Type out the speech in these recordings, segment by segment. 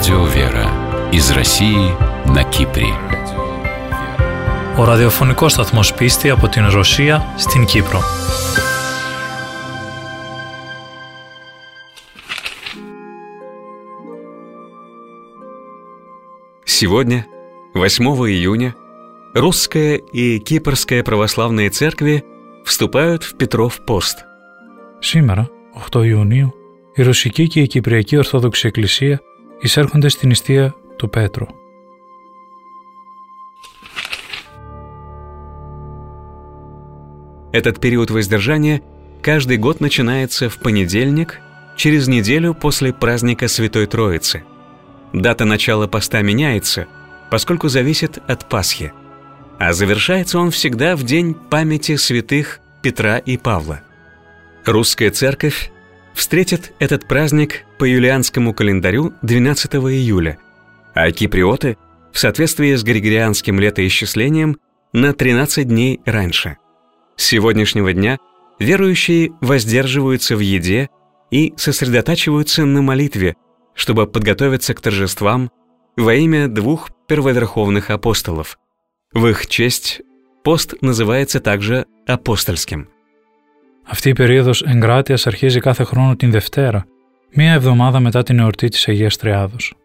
Радио Вера из России на Κύπρη. Ο ραδιοφωνικός σταθμός Πίστη από την Ρωσία στην Κύπρο. Сегодня, 8 июня, русская и кипрская православные церкви вступают в Петров пост. Σήμερα, 8 Ιουνίου, η Ρωσική και η Κυπριακή Ορθόδοξη Εκκλησία εισέρχονται στην νηστεία του Πέτρου. Этот период воздержания каждый год начинается в понедельник, через неделю после праздника Святой Троицы. Дата начала поста меняется, поскольку зависит от Пасхи, а завершается он всегда в день памяти святых Петра и Павла. Русская церковь встретит этот праздник по юлианскому календарю 12 июля, а киприоты в соответствии с григорианским летоисчислением на 13 дней раньше. С сегодняшнего дня верующие воздерживаются в еде и сосредотачиваются на молитве, чтобы подготовиться к торжествам во имя двух первоверховных апостолов. В их честь пост называется также апостольским. Αυτή η περίοδος εγκράτειας αρχίζει κάθε χρόνο την Δευτέρα, μία εβδομάδα μετά την εορτή της Αγίας Τριάδος.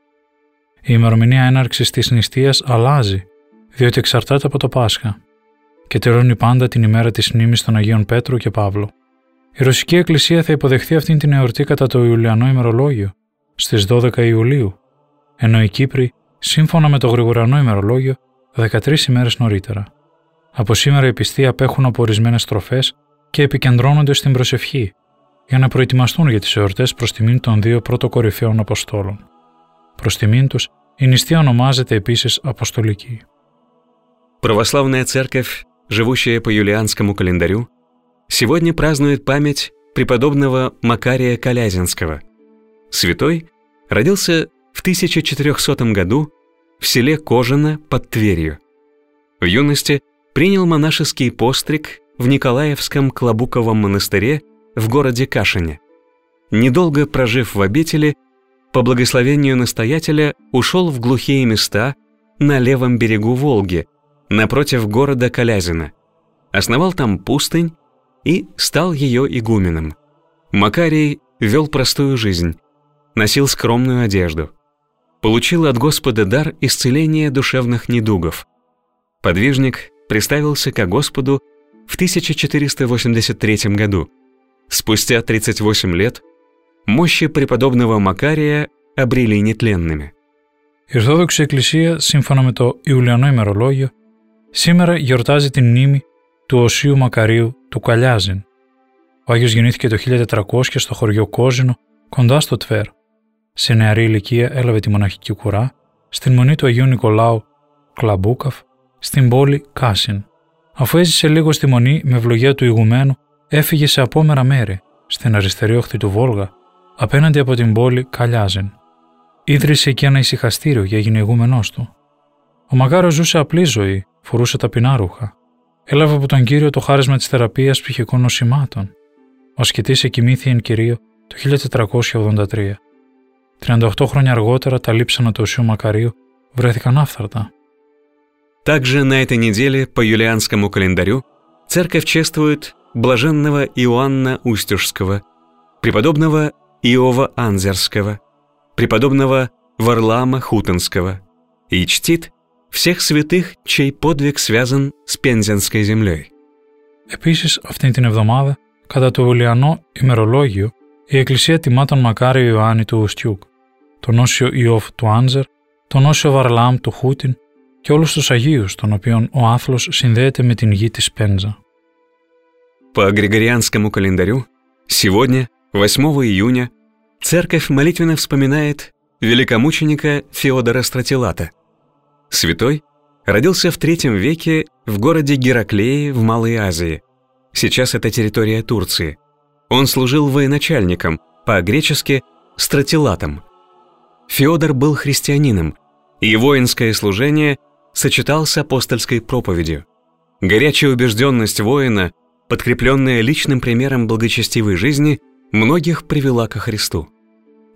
Η ημερομηνία έναρξης της νηστείας αλλάζει, διότι εξαρτάται από το Πάσχα και τελειώνει πάντα την ημέρα της μνήμης των Αγίων Πέτρου και Παύλου. Η Ρωσική Εκκλησία θα υποδεχθεί αυτήν την εορτή κατά το Ιουλιανό ημερολόγιο, στις 12 Ιουλίου, ενώ οι Κύπροι, σύμφωνα με το Γρηγοριανό ημερολόγιο, 13 ημέρες νωρίτερα. Από σήμερα οι πιστοί απέχουν από ορισμένες στροφές και επικεντρώνονται στην προσευχή, για να προετοιμαστούν για τις εορτές προς τιμήν των δύο πρωτοκορυφαίων Αποστόλων. Προς τιμήν τους, η νηστεία ονομάζεται επίσης Αποστολική. Православная церковь, живущая по юлианскому календарю, сегодня празднует память преподобного Макария Калязинского. Святой родился в 1400 году в селе Кожино под Тверью. В юности принял монашеский постриг в Николаевском Клобуковом монастыре в городе Кашине. Недолго прожив в обители, по благословению настоятеля ушел в глухие места на левом берегу Волги, напротив города Калязино. Основал там пустынь и стал ее игуменом. Макарий вел простую жизнь, носил скромную одежду. Получил от Господа дар исцеления душевных недугов. Подвижник приставился ко Господу в 1483 году. Спустя 38 лет мощи преподобного Макария обрели нетленными. Η Ορθόδοξη Εκκλησία, σύμφωνα με το Ιουλιανό ημερολόγιο, σήμερα γιορτάζει την μνήμη του Οσίου Μακαρίου του Καλιάζιν. Ο Άγιος γεννήθηκε το 1400 στο χωριό Κόζινο, κοντά στο Τβέρ. Σε νεαρή ηλικία έλαβε τη μοναχική κουρά στην μονή του Αγίου Νικολάου Κλαμπούκαφ στην πόλη Κάσιν. Αφού έζησε λίγο στη μονή με ευλογία του ηγουμένου, έφυγε σε απόμερα μέρη, στην αριστερή όχθη του Βόλγα, απέναντι από την πόλη Καλιάζιν. Ίδρυσε εκεί ένα ησυχαστήριο και έγινε ηγούμενός του. Ο Μακάριος ζούσε απλή ζωή, φορούσε ταπεινά ρούχα. Έλαβε από τον Κύριο το χάρισμα της θεραπείας ψυχικών νοσημάτων. Ο ασκητής εκοιμήθη εν Κυρίω το 1483. 38 χρόνια αργότερα τα λείψανα του Οσίου Μακαρίου βρέθηκαν άφθαρτα. Также на этой неделе по юлианскому календарю церковь чествует блаженного Иоанна Устюжского, преподобного Иова Анзерского, преподобного Варлаама Хутенского и чтит всех святых, чей подвиг связан с Пензенской землей. Επίσης, αυτήν την εβδομάδα, κατά το Ιουλιανό ημερολόγιο, η Εκκλησία τιμά τον Μακάριο Ιωάννη του Ουστιούκ, τον Όσιο Ιώβ του Άνζερ, τον Όσιο Βαρλάμ του Χούτιν και όλους τους Αγίους, των οποίων ο άθλος συνδέεται με την γη της Πένζα. По григорианскому календарю, сегодня, 8 июня, церковь молитвенно вспоминает великомученика Феодора Стратилата. Святой родился в III веке в городе Гераклее в Малой Азии. Сейчас это территория Турции. Он служил военачальником, по-гречески стратилатом. Феодор был христианином, и воинское служение сочетал с апостольской проповедью. Горячая убежденность воина, подкрепленная личным примером благочестивой жизни, многих привела ко Христу.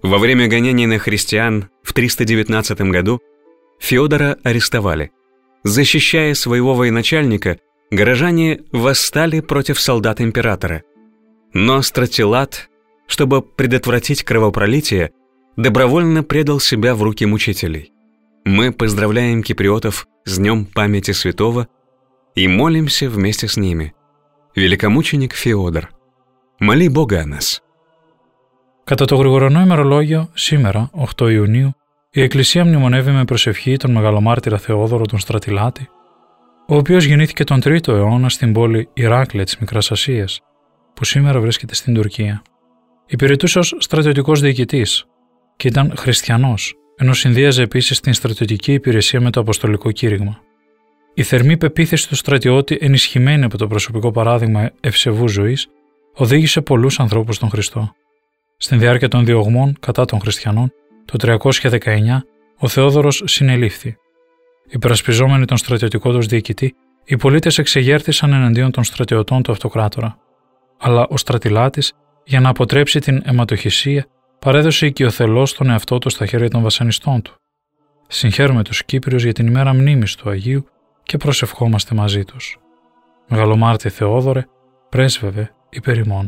Во время гонений на христиан в 319 году Феодора арестовали. Защищая своего военачальника, горожане восстали против солдат императора. Но Стратилат, чтобы предотвратить кровопролитие, добровольно предал себя в руки мучителей. Мы поздравляем киприотов с Днем памяти святого и молимся вместе с ними. Великомученик Феодор, моли Бога о нас. Κατά το Γρηγορανό ημερολόγιο, σήμερα, 8 Ιουνίου, η Εκκλησία μνημονεύει με προσευχή τον μεγαλομάρτυρα Θεόδωρο τον Στρατιλάτη, ο οποίος γεννήθηκε τον 3ο αιώνα στην πόλη Ηράκλεια της Μικράς Ασίας, που σήμερα βρίσκεται στην Τουρκία. Υπηρετούσε ως στρατιωτικός διοικητής και ήταν χριστιανός, ενώ συνδύαζε επίσης την στρατιωτική υπηρεσία με το αποστολικό κήρυγμα. Η θερμή πεποίθηση του στρατιώτη, ενισχυμένη από το προσωπικό παράδειγμα ευσεβούς ζωής, οδήγησε πολλούς ανθρώπους στον Χριστό. Στην διάρκεια των διωγμών κατά των χριστιανών, το 319, ο Θεόδωρος συνελήφθη. Υπερασπιζόμενοι τον στρατιωτικό τους διοικητή, οι πολίτες εξεγέρθησαν εναντίον των στρατιωτών του αυτοκράτορα. Αλλά ο Στρατιλάτης, για να αποτρέψει την αιματοχυσία, παρέδωσε οικειοθελώς τον εαυτό του στα χέρια των βασανιστών του. Συγχαίρουμε τους Κύπριους για την ημέρα μνήμης του Αγίου και προσευχόμαστε μαζί τους. Μεγαλομάρτη Θεόδωρε, πρέσβευε υπέρ ημών.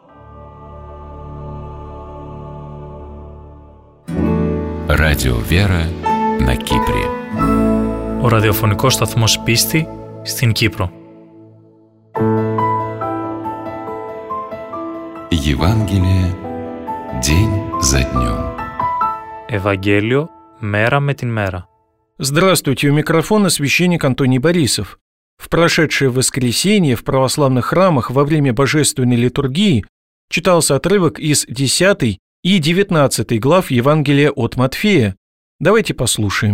Радио Вера на Κύπρη. Ο ραδιοφωνικός σταθμός Πίστη στην Κύπρο. Евангелие день за днем. Ευαγγέλιο μέρα με την μέρα. Здравствуйте, у микрофона священник Антоний Борисов. В прошедшее воскресенье в православных храмах во время божественной литургии читался отрывок из 10 и 19 глав Евангелия от Матфея. Давайте послушаем.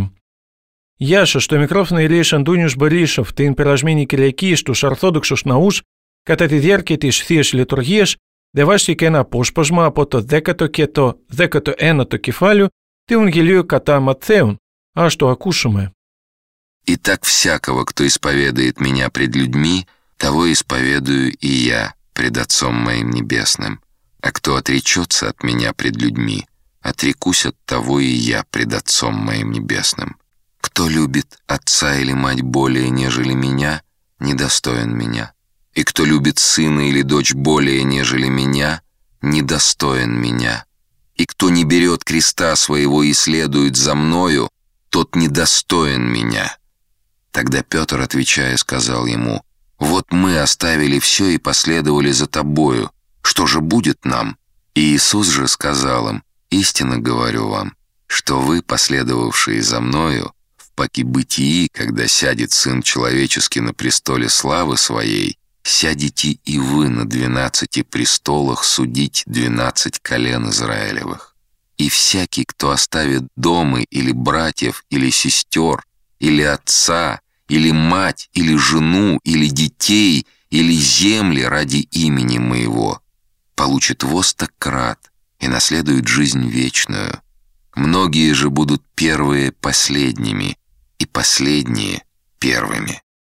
Яша, što mikrofonu ir Antonius Borisov, την περασμένη Κυριακή στους Ορθόδοξους ναούς, κατά τη διάρκεια της Θείας Λειτουργίας, διαβάστηκε ένα απόσπασμα από το 10ο και το 19ο κεφάλαιο του Ευαγγελίου κατά Ματθαίον. Ας το ακούσουμε. «Итак, всякого, кто исповедует меня пред людьми, того исповедую и я пред Отцом моим Небесным. А кто отречется от меня пред людьми, отрекусь от того и я пред Отцом моим Небесным. Кто любит отца или мать более, нежели меня, недостоин меня. И кто любит сына или дочь более, нежели меня, недостоин меня. И кто не берет креста своего и следует за мною, тот недостоин меня». Тогда Петр, отвечая, сказал ему: «Вот мы оставили все и последовали за тобою. Что же будет нам?» И Иисус же сказал им: «Истинно говорю вам, что вы, последовавшие за мною, в покибытии, когда сядет Сын Человеческий на престоле славы Своей, сядете и вы на 12 престолах судить 12 колен Израилевых. И всякий, кто оставит дома или братьев, или сестер, или отца, или мать, или жену, или детей, или земли ради имени Моего, получит во 100 крат и наследует жизнь вечную. Многие же будут первые последними, и последние первыми».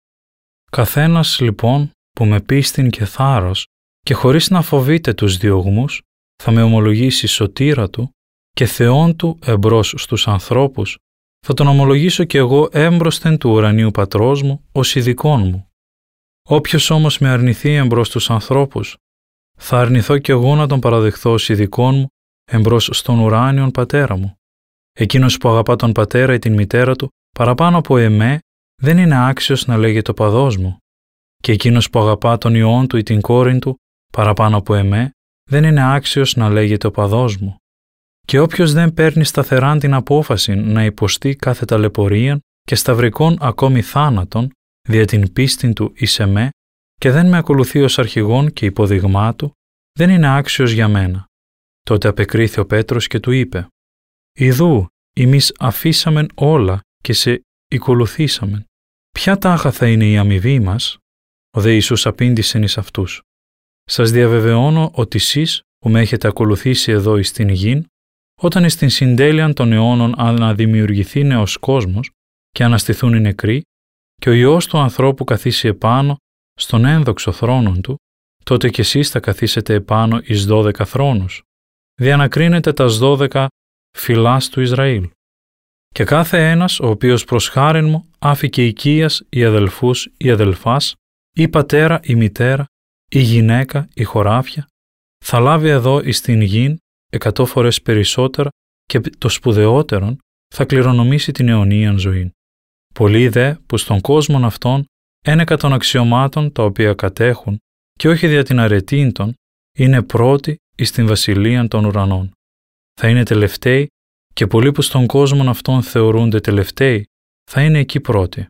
Καθένας λοιπόν που με πίστην και θάρρος και χωρίς να φοβείται τους διωγμούς θα με ομολογήσει σωτήρα του και Θεόν του εμπρός στους ανθρώπους, θα τον ομολογήσω κι εγώ έμπροσθεν του ουρανίου πατρός μου ως ειδικών μου. Όποιος όμως με αρνηθεί εμπρός στους ανθρώπους, θα αρνηθώ κι εγώ να τον παραδεχθώ ως ειδικών μου εμπρός στον ουράνιον πατέρα μου. Εκείνος που αγαπά τον πατέρα ή την μητέρα του παραπάνω από εμέ δεν είναι άξιος να λέγεται ο παδός μου. Και εκείνος που αγαπά τον ιόν του ή την κόρην του παραπάνω από εμέ δεν είναι άξιος να λέγεται ο παδός μου. Και όποιος δεν παίρνει σταθεράν την απόφαση να υποστεί κάθε ταλαιπωρίαν και σταυρικών ακόμη θάνατον δια την πίστην του εις εμέ και δεν με ακολουθεί ως αρχηγόν και υποδειγμά του, δεν είναι άξιος για μένα. Τότε απεκρίθη ο Πέτρος και του είπε: «Ιδού, εμείς αφήσαμεν όλα και σε ακολουθήσαμεν. Ποια τάχα θα είναι η αμοιβή μας?» Ο δε Ιησούς απήντησεν εις αυτούς: «Σας διαβεβαιώνω ότι εσείς που με έχετε ακολουθήσει εδώ εις την γην, όταν εις την συντέλειαν των αιώνων αναδημιουργηθεί νέος κόσμος και αναστηθούν οι νεκροί και ο Υιός του ανθρώπου καθίσει επάνω στον ένδοξο θρόνον του, τότε κι εσείς θα καθίσετε επάνω εις 12 θρόνους διανακρίνεται τας 12 φυλάς του Ισραήλ. Και κάθε ένας, ο οποίος προς χάριν μου άφηκε οικίας ή αδελφούς ή αδελφάς, ή πατέρα ή μητέρα, ή γυναίκα ή χωράφια, θα λάβει εδώ εις την γην 100 φορές περισσότερα και το σπουδαιότερον θα κληρονομήσει την αιωνίαν ζωήν. Πολλοί δε που στον κόσμον αυτόν ένεκα των αξιωμάτων τα οποία κατέχουν και όχι δια την αρετήν των, είναι πρώτοι εις την βασιλείαν των ουρανών. Θα είναι τελευταίοι και πολλοί που στον κόσμον αυτόν θεωρούνται τελευταίοι θα είναι εκεί πρώτοι.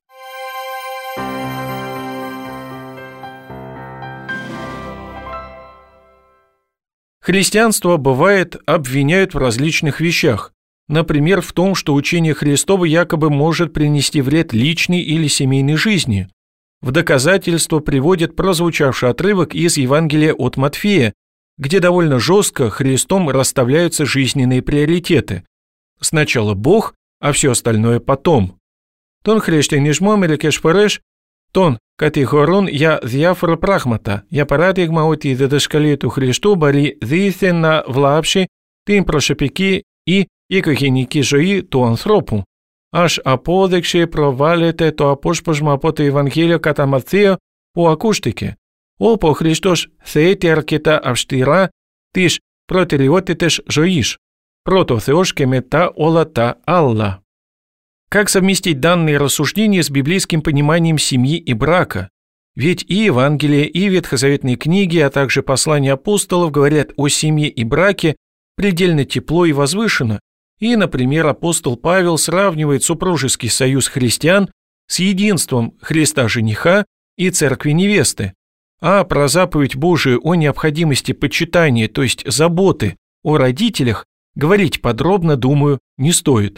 Христианство, бывает, обвиняют в различных вещах. Например, в том, что учение Христово якобы может принести вред личной или семейной жизни. В доказательство приводит прозвучавший отрывок из Евангелия от Матфея, где довольно жестко Христом расставляются жизненные приоритеты. Сначала Бог, а все остальное потом. Τον χριστιανισμό μερικές φορές τον κατηγορούν για διάφορα πράγματα. Για παράδειγμα, ότι η διδασκαλία του Χριστού μπορεί δήθεν να βλάψει την προσωπική ή οικογενειακή ζωή του ανθρώπου. Ας απόδειξη προβάλλεται το απόσπασμα από το Ευαγγέλιο κατά Ματθαίο που ακούστηκε, όπου ο Χριστός θέτει αρκετά αυστηρά τις προτεραιότητες ζωής. Πρώτο ο Θεός και μετά όλα τα άλλα. Как совместить данные рассуждения с библейским пониманием семьи и брака? Ведь и Евангелие, и ветхозаветные книги, а также послания апостолов говорят о семье и браке предельно тепло и возвышенно. И, например, апостол Павел сравнивает супружеский союз христиан с единством Христа-жениха и церкви невесты. А про заповедь Божию о необходимости почитания, то есть заботы о родителях, говорить подробно, думаю, не стоит.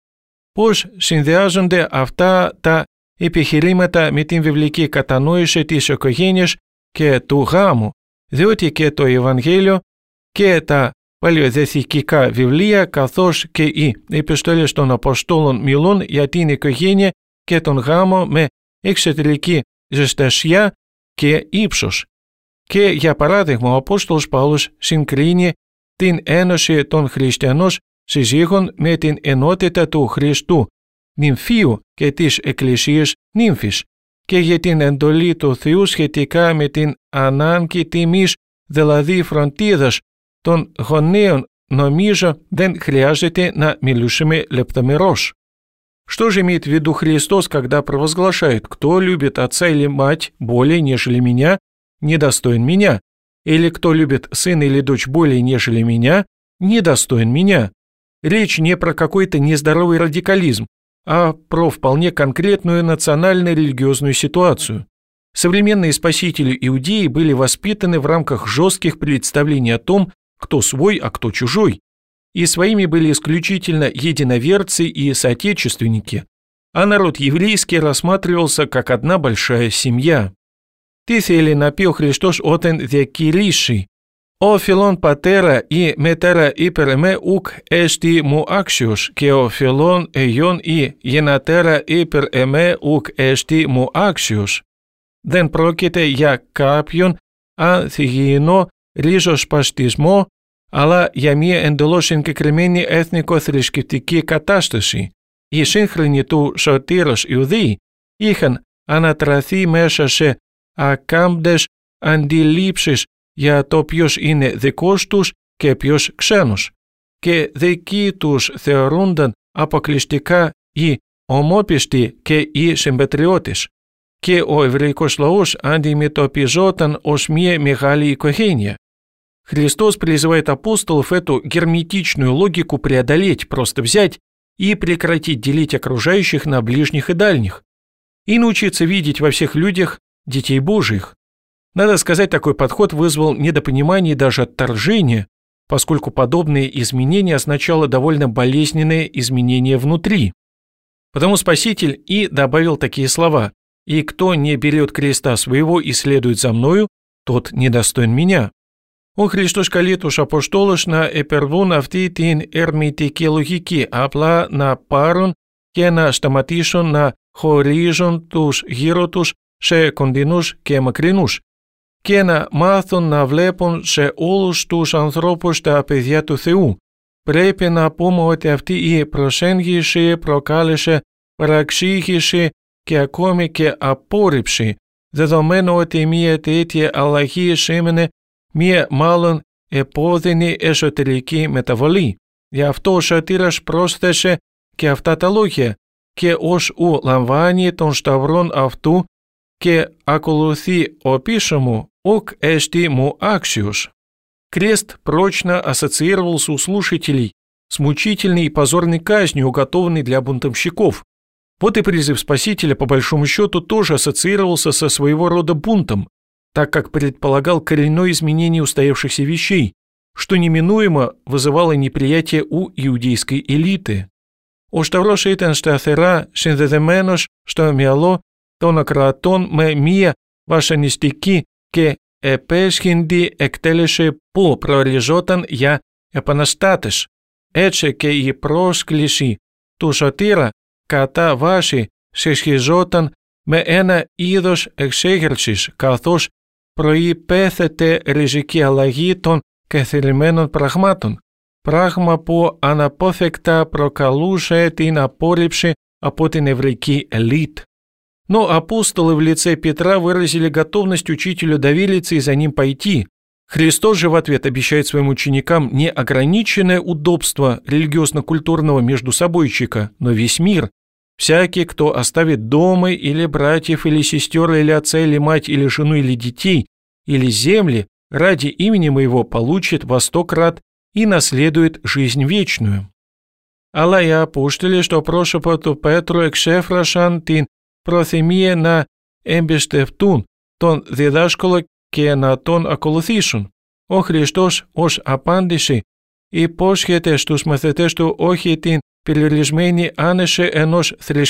Πώς συνδυάζονται αυτά τα επιχειρήματα με την βιβλική κατανόηση της οικογένειας και του γάμου, διότι και το Ευαγγέλιο και τα παλαιοδιαθηκικά βιβλία καθώς και οι επιστολές των Αποστόλων μιλούν για την οικογένεια και τον γάμο με εξωτερική ζεστασιά και ύψος. Και για παράδειγμα ο Απόστολος Παύλος συγκρίνει την ένωση των χριστιανών συζύγων με την ενότητα του Χριστού, νυμφίου και της Εκκλησίας νύμφης και για την εντολή του Θεού σχετικά με την ανάγκη τιμής, δηλαδή φροντίδας των γονέων, νομίζω δεν χρειάζεται να μιλήσουμε лεπτомерώς. Что же имеет в виду Христос, когда провозглашает: «Кто любит отца или мать более, нежели меня, недостоин меня», или «Кто любит сына или дочь более, нежели меня, недостоин меня». Речь не про какой-то нездоровый радикализм, а про вполне конкретную национально-религиозную ситуацию. Современные спасители иудеи были воспитаны в рамках жестких представлений о том, кто свой, а кто чужой, и своими были исключительно единоверцы и соотечественники, а народ еврейский рассматривался как одна большая семья. Τι θέλει να πει ο Χριστός όταν διακηρύσει: «Ο φιλόν πατέρα ή μετέρα υπέρ εμέ ουκ έστι μου άξιος και ο φιλόν εγιόν ή γενατέρα υπέρ εμέ ουκ έστι μου άξιος». Δεν πρόκειται για κάποιον ανθυγιεινό ριζοσπαστισμό, αλλά για μια εντελώς συγκεκριμένη εθνικο-θρησκευτική κατάσταση. Οι σύγχρονοι του σωτήρος Ιουδαίοι είχαν ανατραθεί μέσα σε ακάμπτες αντιλήψεις για το ποιος είναι δικός τους και ποιος ξένος, και δικοί τους θεωρούνταν αποκλειστικά οι ομόπιστοι και οι συμπατριώτες, και ο εβραϊκός λαός αντιμετωπιζόταν ως μια μεγάλη οικογένεια. Христос призывает апостолов эту герметичную логику преодолеть, просто взять и прекратить делить окружающих на ближних и дальних, и научиться видеть во всех людях детей Божьих. Надо сказать, такой подход вызвал недопонимание и даже отторжение, поскольку подобное изменение означало довольно болезненное изменение внутри. Потому Спаситель и добавил такие слова: «И кто не берет креста своего и следует за мною, тот недостоин меня». Ο Χριστός καλεί τους Αποστόλους να επερβούν αυτή την ερμητική λογική, απλά να πάρουν και να σταματήσουν να χωρίζουν τους γύρω τους σε κοντινούς και μακρινούς. και να μάθουν να βλέπουν σε όλους τους ανθρώπους τα παιδιά του Θεού. Πρέπει να πούμε ότι αυτή η προσέγγιση προκάλεσε παραξήγηση και ακόμη και απόρριψη, δεδομένου ότι μια τέτοια αλλαγή σήμαινε μια μάλλον επώδυνη εσωτερική μεταβολή. Γι' αυτό ο σατήρας πρόσθεσε και αυτά τα λόγια «και ως ου λαμβάνει τον σταυρόν αυτού και ακολουθεί ο πίσω μου, οκ έστι μου άξιος». Крест прочно ассоциировался у слушателей с мучительной и позорной казнью, уготованной для бунтовщиков. Вот и призыв Спасителя, по большому счету, тоже ассоциировался со своего рода бунтом, так как предполагал коренное изменение устоявшихся вещей, что неминуемо вызывало неприятие у иудейской элиты. Ο σταυρός ήταν σταθερά συνδεδεμένος στο μυαλό των ακροατών με μία βασανιστική και επέσχυντη εκτέλεση που προοριζόταν για επαναστάτες. Έτσι και η πρόσκληση του σωτήρα κατά βάση συσχετιζόταν με ένα είδος εξέγερσης, καθώς προϋπέθετε ριζική αλλαγή των καθελημένων πραγμάτων, πράγμα που αναπόφευκτα προκαλούσε την απόρριψη από την еврейική элит. Но апостолы в лице Петра выразили готовность учителю довериться и за ним пойти. Христос же в ответ обещает своим ученикам не ограниченное удобство религиозно-культурного междусобойчика, но весь мир. Всякий, кто оставит дома или братьев, или сестер, или отца, или мать, или жену, или детей, или земли, ради имени моего получит во 100 крат и наследует жизнь вечную. Αλλά οι απόστολοι στο πρόσωπο του Πέτρου εξέφρασαν την προθυμία να εμπιστευτούν τον διδάσκαλο και να τον ακολουθήσουν. Ο Χριστός ως απάντηση υπόσχεται στους μαθητές του όχι την περιορισμένη άνεση ενός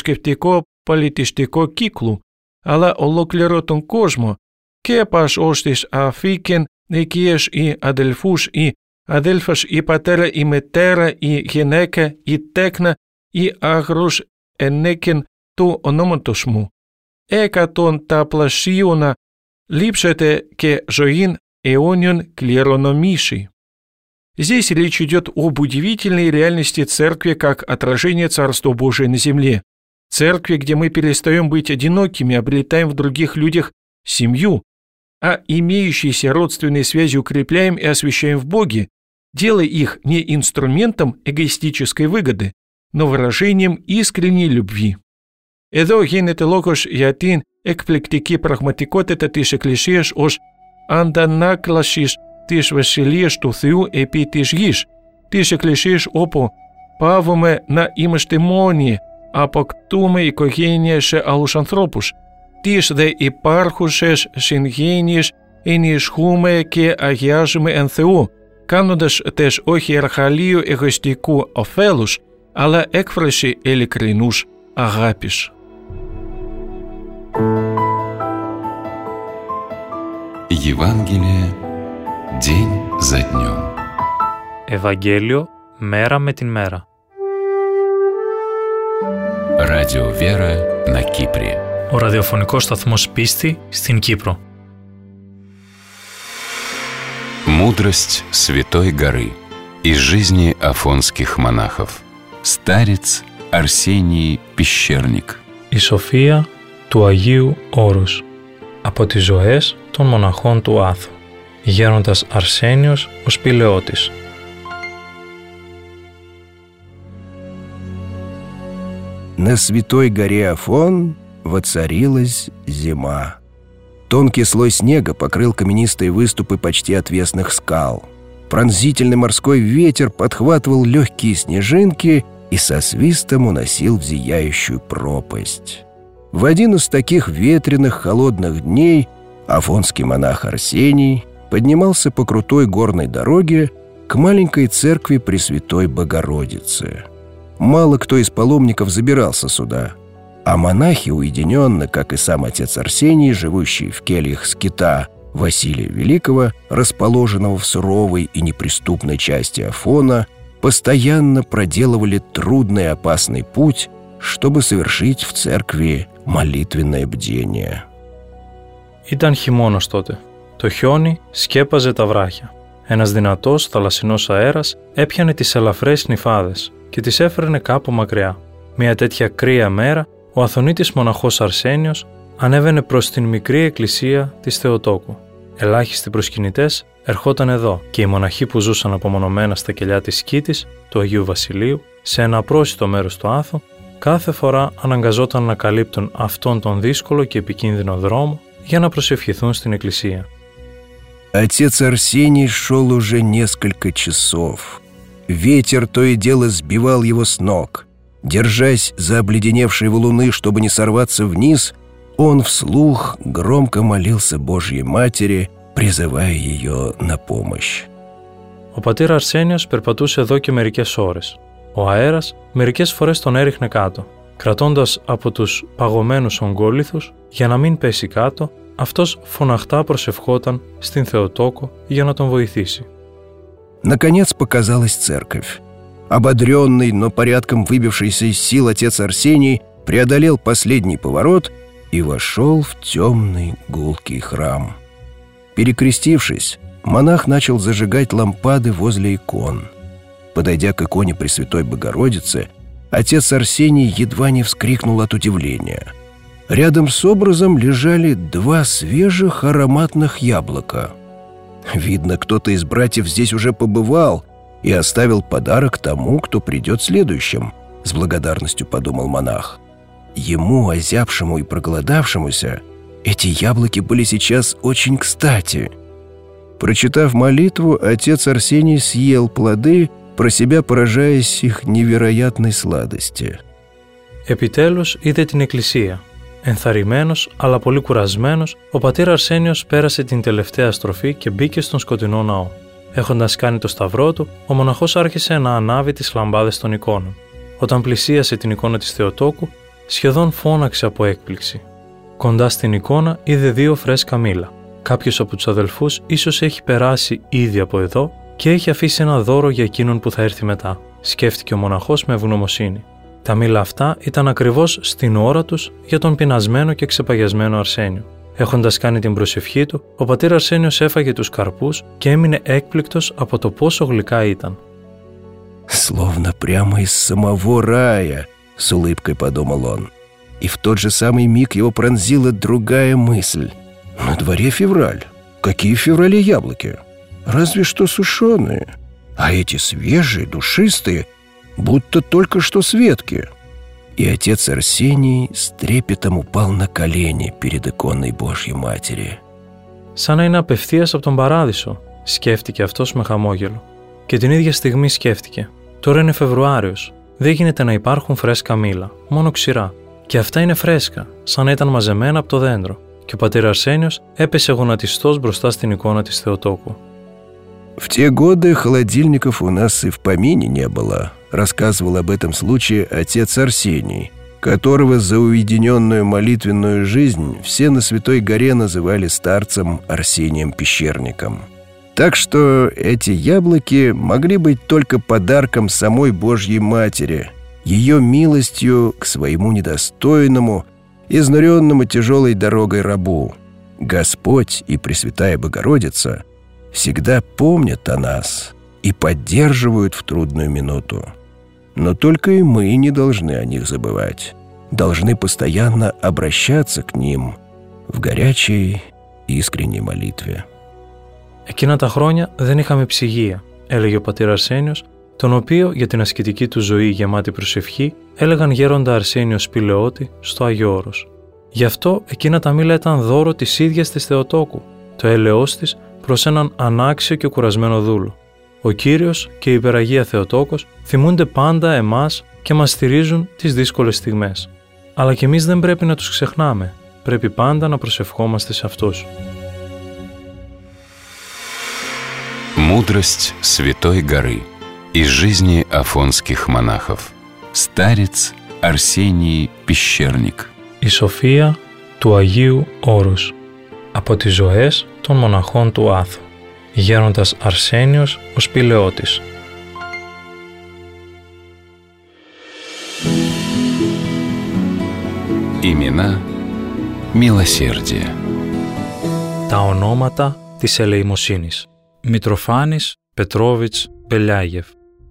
θρησκευτικό-πολιτιστικού κύκλου, αλλά ολόκληρο τον κόσμο και πας ως τις αφήκεν οικίες ή αδελφούς ή αδέλφας ή πατέρα ή μετέρα ή γυναίκα ή τέκνα ή άγρους ενέκεν του ονόματος μου. Έκατον τα πλασίωνα λείψετε και ζωήν αιώνιον κληρονομήσει. Здесь речь идет об удивительной реальности церкви как отражение Царства Божия на земле. Церкви, где мы перестаем быть одинокими, обретаем в других людях семью, а имеющиеся родственные связи укрепляем и освящаем в Боге, делая их не инструментом эгоистической выгоды, но выражением искренней любви. Εδώ γίνεται λόγος για την εκπληκτική πραγματικότητα της Εκκλησίας ως αντανάκλασης της βασιλείας του Θεού επί της γης, της Εκκλησίας όπου πάβουμε να είμαστε μόνοι, αποκτούμε οικογένεια σε άλλους ανθρώπους, τις δε υπάρχουσες συγγένειες ενισχύουμε και αγιάζουμε εν Θεού, κάνοντας τες όχι εργαλείο εγωιστικού ωφέλους, αλλά έκφραση ειλικρινούς αγάπης. Евангелие день за днем. Ευαγγέλιο μέρα με την μέρα. Радио Вера на Кипре. Ο ραδιοφωνικός σταθμός Πίστη στην Κύπρο. Мудрость Святой горы. Из жизни афонских монахов. Старец Арсений Пещерник. Η σοφία του Αγίου Όρους. Από τις ζωές των μοναχών του Άθου. Γέροντας Αρσένιος ο Σπηλαιώτης. На святой горе Афон воцарилась зима. Тонкий слой снега покрыл каменистые выступы почти отвесных скал. Пронзительный морской ветер подхватывал легкие снежинки и со свистом уносил в зияющую пропасть. В один из таких ветреных холодных дней афонский монах Арсений поднимался по крутой горной дороге к маленькой церкви Пресвятой Богородицы. Мало кто из паломников забирался сюда, а монахи уединенно, как и сам отец Арсений, живущий в кельях скита Василия Великого, расположенного в суровой и неприступной части Афона, постоянно проделывали трудный и опасный путь, чтобы совершить в церкви молитвенное бдение. Ήταν χειμώνας τότε, το Το χιόνι σκέπαζε τα βράχια. Ένας δυνατός θαλασσινός αέρας έπιανε τις ελαφρές νυφάδες και τις έφερνε κάπου μακριά. Μια τέτοια κρύα μέρα, ο Αθωνίτης μοναχός Αρσένιος ανέβαινε προς την μικρή εκκλησία της Θεοτόκου. Ελάχιστοι προσκυνητές ερχόταν εδώ και οι μοναχοί που ζούσαν απομονωμένα στα κελιά της Σκήτης, του Αγίου Βασιλείου, σε ένα απρόσιτο μέρος του Άθου, κάθε φορά αναγκαζόταν να καλύπτουν αυτόν τον δύσκολο και επικίνδυνο δρόμο για να προσευχηθούν στην εκκλησία. Отец Арсений шел уже несколько часов. Ветер то и дело сбивал его с ног. Держась за обледеневшие валуны, чтобы не сорваться вниз, он вслух громко молился Божьей Матери, призывая ее на помощь. Ο πατήρ Αρσένιος περπατούσε εδώ και μερικές ώρες. Ο αέρας μερικές φορές τον έριχνε κάτω. Κρατώντας από τους παγωμένους ογκόλιθους για να μην πέσει κάτω, αυτός φωναχτά προσευχόταν στην Θεοτόκο για να τον βοηθήσει. Наконец показалась церковь. Ободренный, но порядком выбившийся из сил отец Арсений преодолел последний поворот и вошел в темный гулкий храм. Перекрестившись, монах начал зажигать лампады возле икон. Подойдя к иконе Пресвятой Богородицы, отец Арсений едва не вскрикнул от удивления. Рядом с образом лежали 2 свежих ароматных яблока. Видно, кто-то из братьев здесь уже побывал и оставил подарок тому, кто придет следующим, с благодарностью подумал монах. Ему, озябшему и проголодавшемуся, эти яблоки были сейчас очень кстати. Прочитав молитву, отец Арсений съел плоды, про себя поражаясь их невероятной сладости. Επιτέλους είδε την εκκλησία. Ενθαρρυμένος αλλά πολύ κουρασμένος, ο πατήρ Αρσένιος πέρασε την τελευταία στροφή και μπήκε στον σκοτεινό ναό. Έχοντας κάνει το σταυρό του, ο μοναχός άρχισε να ανάβει τις λαμπάδες των εικόνων. Όταν πλησίασε την εικόνα της Θεοτόκου, σχεδόν φώναξε από έκπληξη. Κοντά στην εικόνα είδε 2 φρέσκα μήλα. Κάποιος από τους αδελφούς ίσως έχει περάσει ήδη από εδώ και έχει αφήσει ένα δώρο για εκείνον που θα έρθει μετά, σκέφτηκε ο μοναχός με ευγνωμοσύνη. Τα μήλα αυτά ήταν ακριβώς στην ώρα τους για τον πεινασμένο και ξεπαγιασμένο Αρσένιο. Έχοντας κάνει την προσευχή του, ο πατήρ Αρσένιος έφαγε τους καρπούς και έμεινε έκπληκτος από το πόσο γλυκά ήταν. «Словно прямо из самого рая», — с улыбкой подумал он. И в тот же самый миг его пронзила другая мысль. «На дворе февраль. Какие в феврале яблоки? Разве что сушеные. А эти свежие, душистые, будто только что с ветки». И отец Арсений с трепетом упал на колени перед иконой Божьей Матери. «Σαν να είναι απευθείας από τον παράδεισο», σκέφτηκε αυτός με χαμόγελο. Και την ίδια στιγμή σκέφτηκε. Τώρα είναι Φεβρουάριος. Δεν γίνεται να υπάρχουν φρέσκα μήλα, μόνο ξηρά. Και αυτά είναι φρέσκα, σαν να ήταν μαζεμένα από το δέντρο. Και ο πατήρ Αρσένιος έπεσε γονατιστός μπροστά στην εικόνα της Θεοτόκου. «В те годы холодильников у нас и в помине не было», рассказывал об этом случае отец Арсений, которого за уединенную молитвенную жизнь все на Святой горе называли старцем Арсением Пещерником. Так что эти яблоки могли быть только подарком самой Божьей Матери, ее милостью к своему недостойному, изнуренному тяжелой дорогой рабу. Господь и Пресвятая Богородица всегда помнят о нас и поддерживают в трудную минуту. Но только и мы не должны о них забывать. Должны постоянно обращаться к ним в горячей, искренней молитве. Εκείνα τα χρόνια δεν είχαμε ψυγεία, έλεγε ο πατήρ Αρσένιος, τον οποίο για την ασκητική του ζωή γεμάτη προσευχή έλεγαν γέροντα Αρσένιο Σπηλαιώτη στο Άγιο Όρος. Γι' αυτό εκείνα τα μήλα ήταν δώρο της ίδιας της Θεοτόκου, το έλεος της προς έναν ανάξιο και κουρασμένο δούλο. Ο Κύριος και η Υπεραγία Θεοτόκος θυμούνται πάντα εμάς και μας στηρίζουν τις δύσκολες στιγμές. Αλλά κι εμείς δεν πρέπει να τους ξεχνάμε, πρέπει πάντα να προσευχόμαστε σε αυτούς. Мудрость Святой горы из жизни афонских монахов. Старец Арсений Пещерник. Η σοφία του Αγίου Όρους. Από τις ζωές των μοναχών του Άθου. Γέροντας Αρσένιος ο Σπηλαιώτης. Имена милосердия. Τα ονόματα της ελεημοσύνης. Μητροφάνης Петрович Беляев.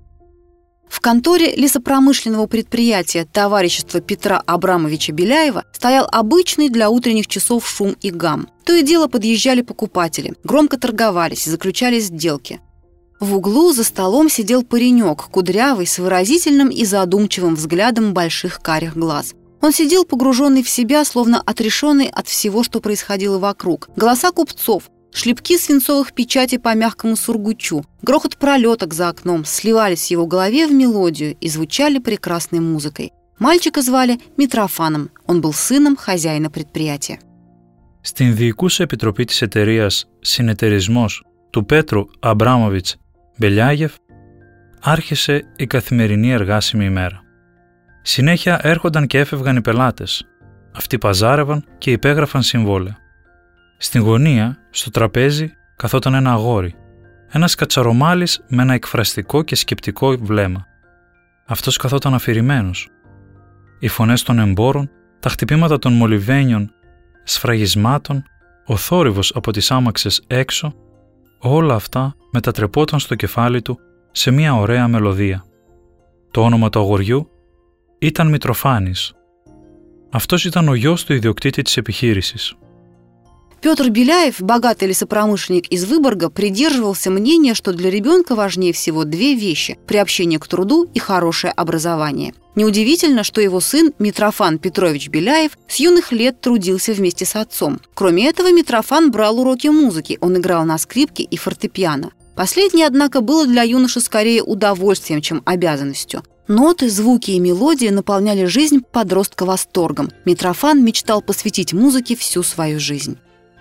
В конторе лесопромышленного предприятия товарищества Петра Абрамовича Беляева стоял обычный для утренних часов шум и гам. То и дело подъезжали покупатели, громко торговались и заключали сделки. В углу за столом сидел паренек, кудрявый, с выразительным и задумчивым взглядом больших карих глаз. Он сидел погруженный в себя, словно отрешенный от всего, что происходило вокруг. Голоса купцов, шлепки свинцовых печатей по мягкому сургучу, грохот пролеток за окном сливались в его голове в мелодию и звучали прекрасной музыкой. Мальчика звали Митрофаном. Он был сыном хозяина предприятия. Στην διοικούσα επιτροπή της εταιρείας «Συνεταιρισμός» του Πέτρου Αμπράμοβιτς Μπελιάγεφ άρχισε η καθημερινή εργάσιμη ημέρα. Συνέχεια έρχονταν και έφευγαν οι πελάτες. Αυτοί παζάρευαν και υπέγραφαν συμβόλαια. Στην γωνία, στο τραπέζι, καθόταν ένα αγόρι, ένας κατσαρομάλης με ένα εκφραστικό και σκεπτικό βλέμμα. Αυτός καθόταν αφηρημένος. Οι φωνές των εμπόρων, τα χτυπήματα των μολυβένιων σφραγισμάτων, ο θόρυβος από τις άμαξες έξω, όλα αυτά μετατρεπόταν στο κεφάλι του σε μια ωραία μελωδία. Το όνομα του αγοριού ήταν Μητροφάνης. Αυτός ήταν ο γιος του ιδιοκτήτη της επιχείρησης. Петр Беляев, богатый лесопромышленник из Выборга, придерживался мнения, что для ребенка важнее всего две вещи – приобщение к труду и хорошее образование. Неудивительно, что его сын Митрофан Петрович Беляев с юных лет трудился вместе с отцом. Кроме этого, Митрофан брал уроки музыки, он играл на скрипке и фортепиано. Последнее, однако, было для юноши скорее удовольствием, чем обязанностью. Ноты, звуки и мелодии наполняли жизнь подростка восторгом. Митрофан мечтал посвятить музыке всю свою жизнь.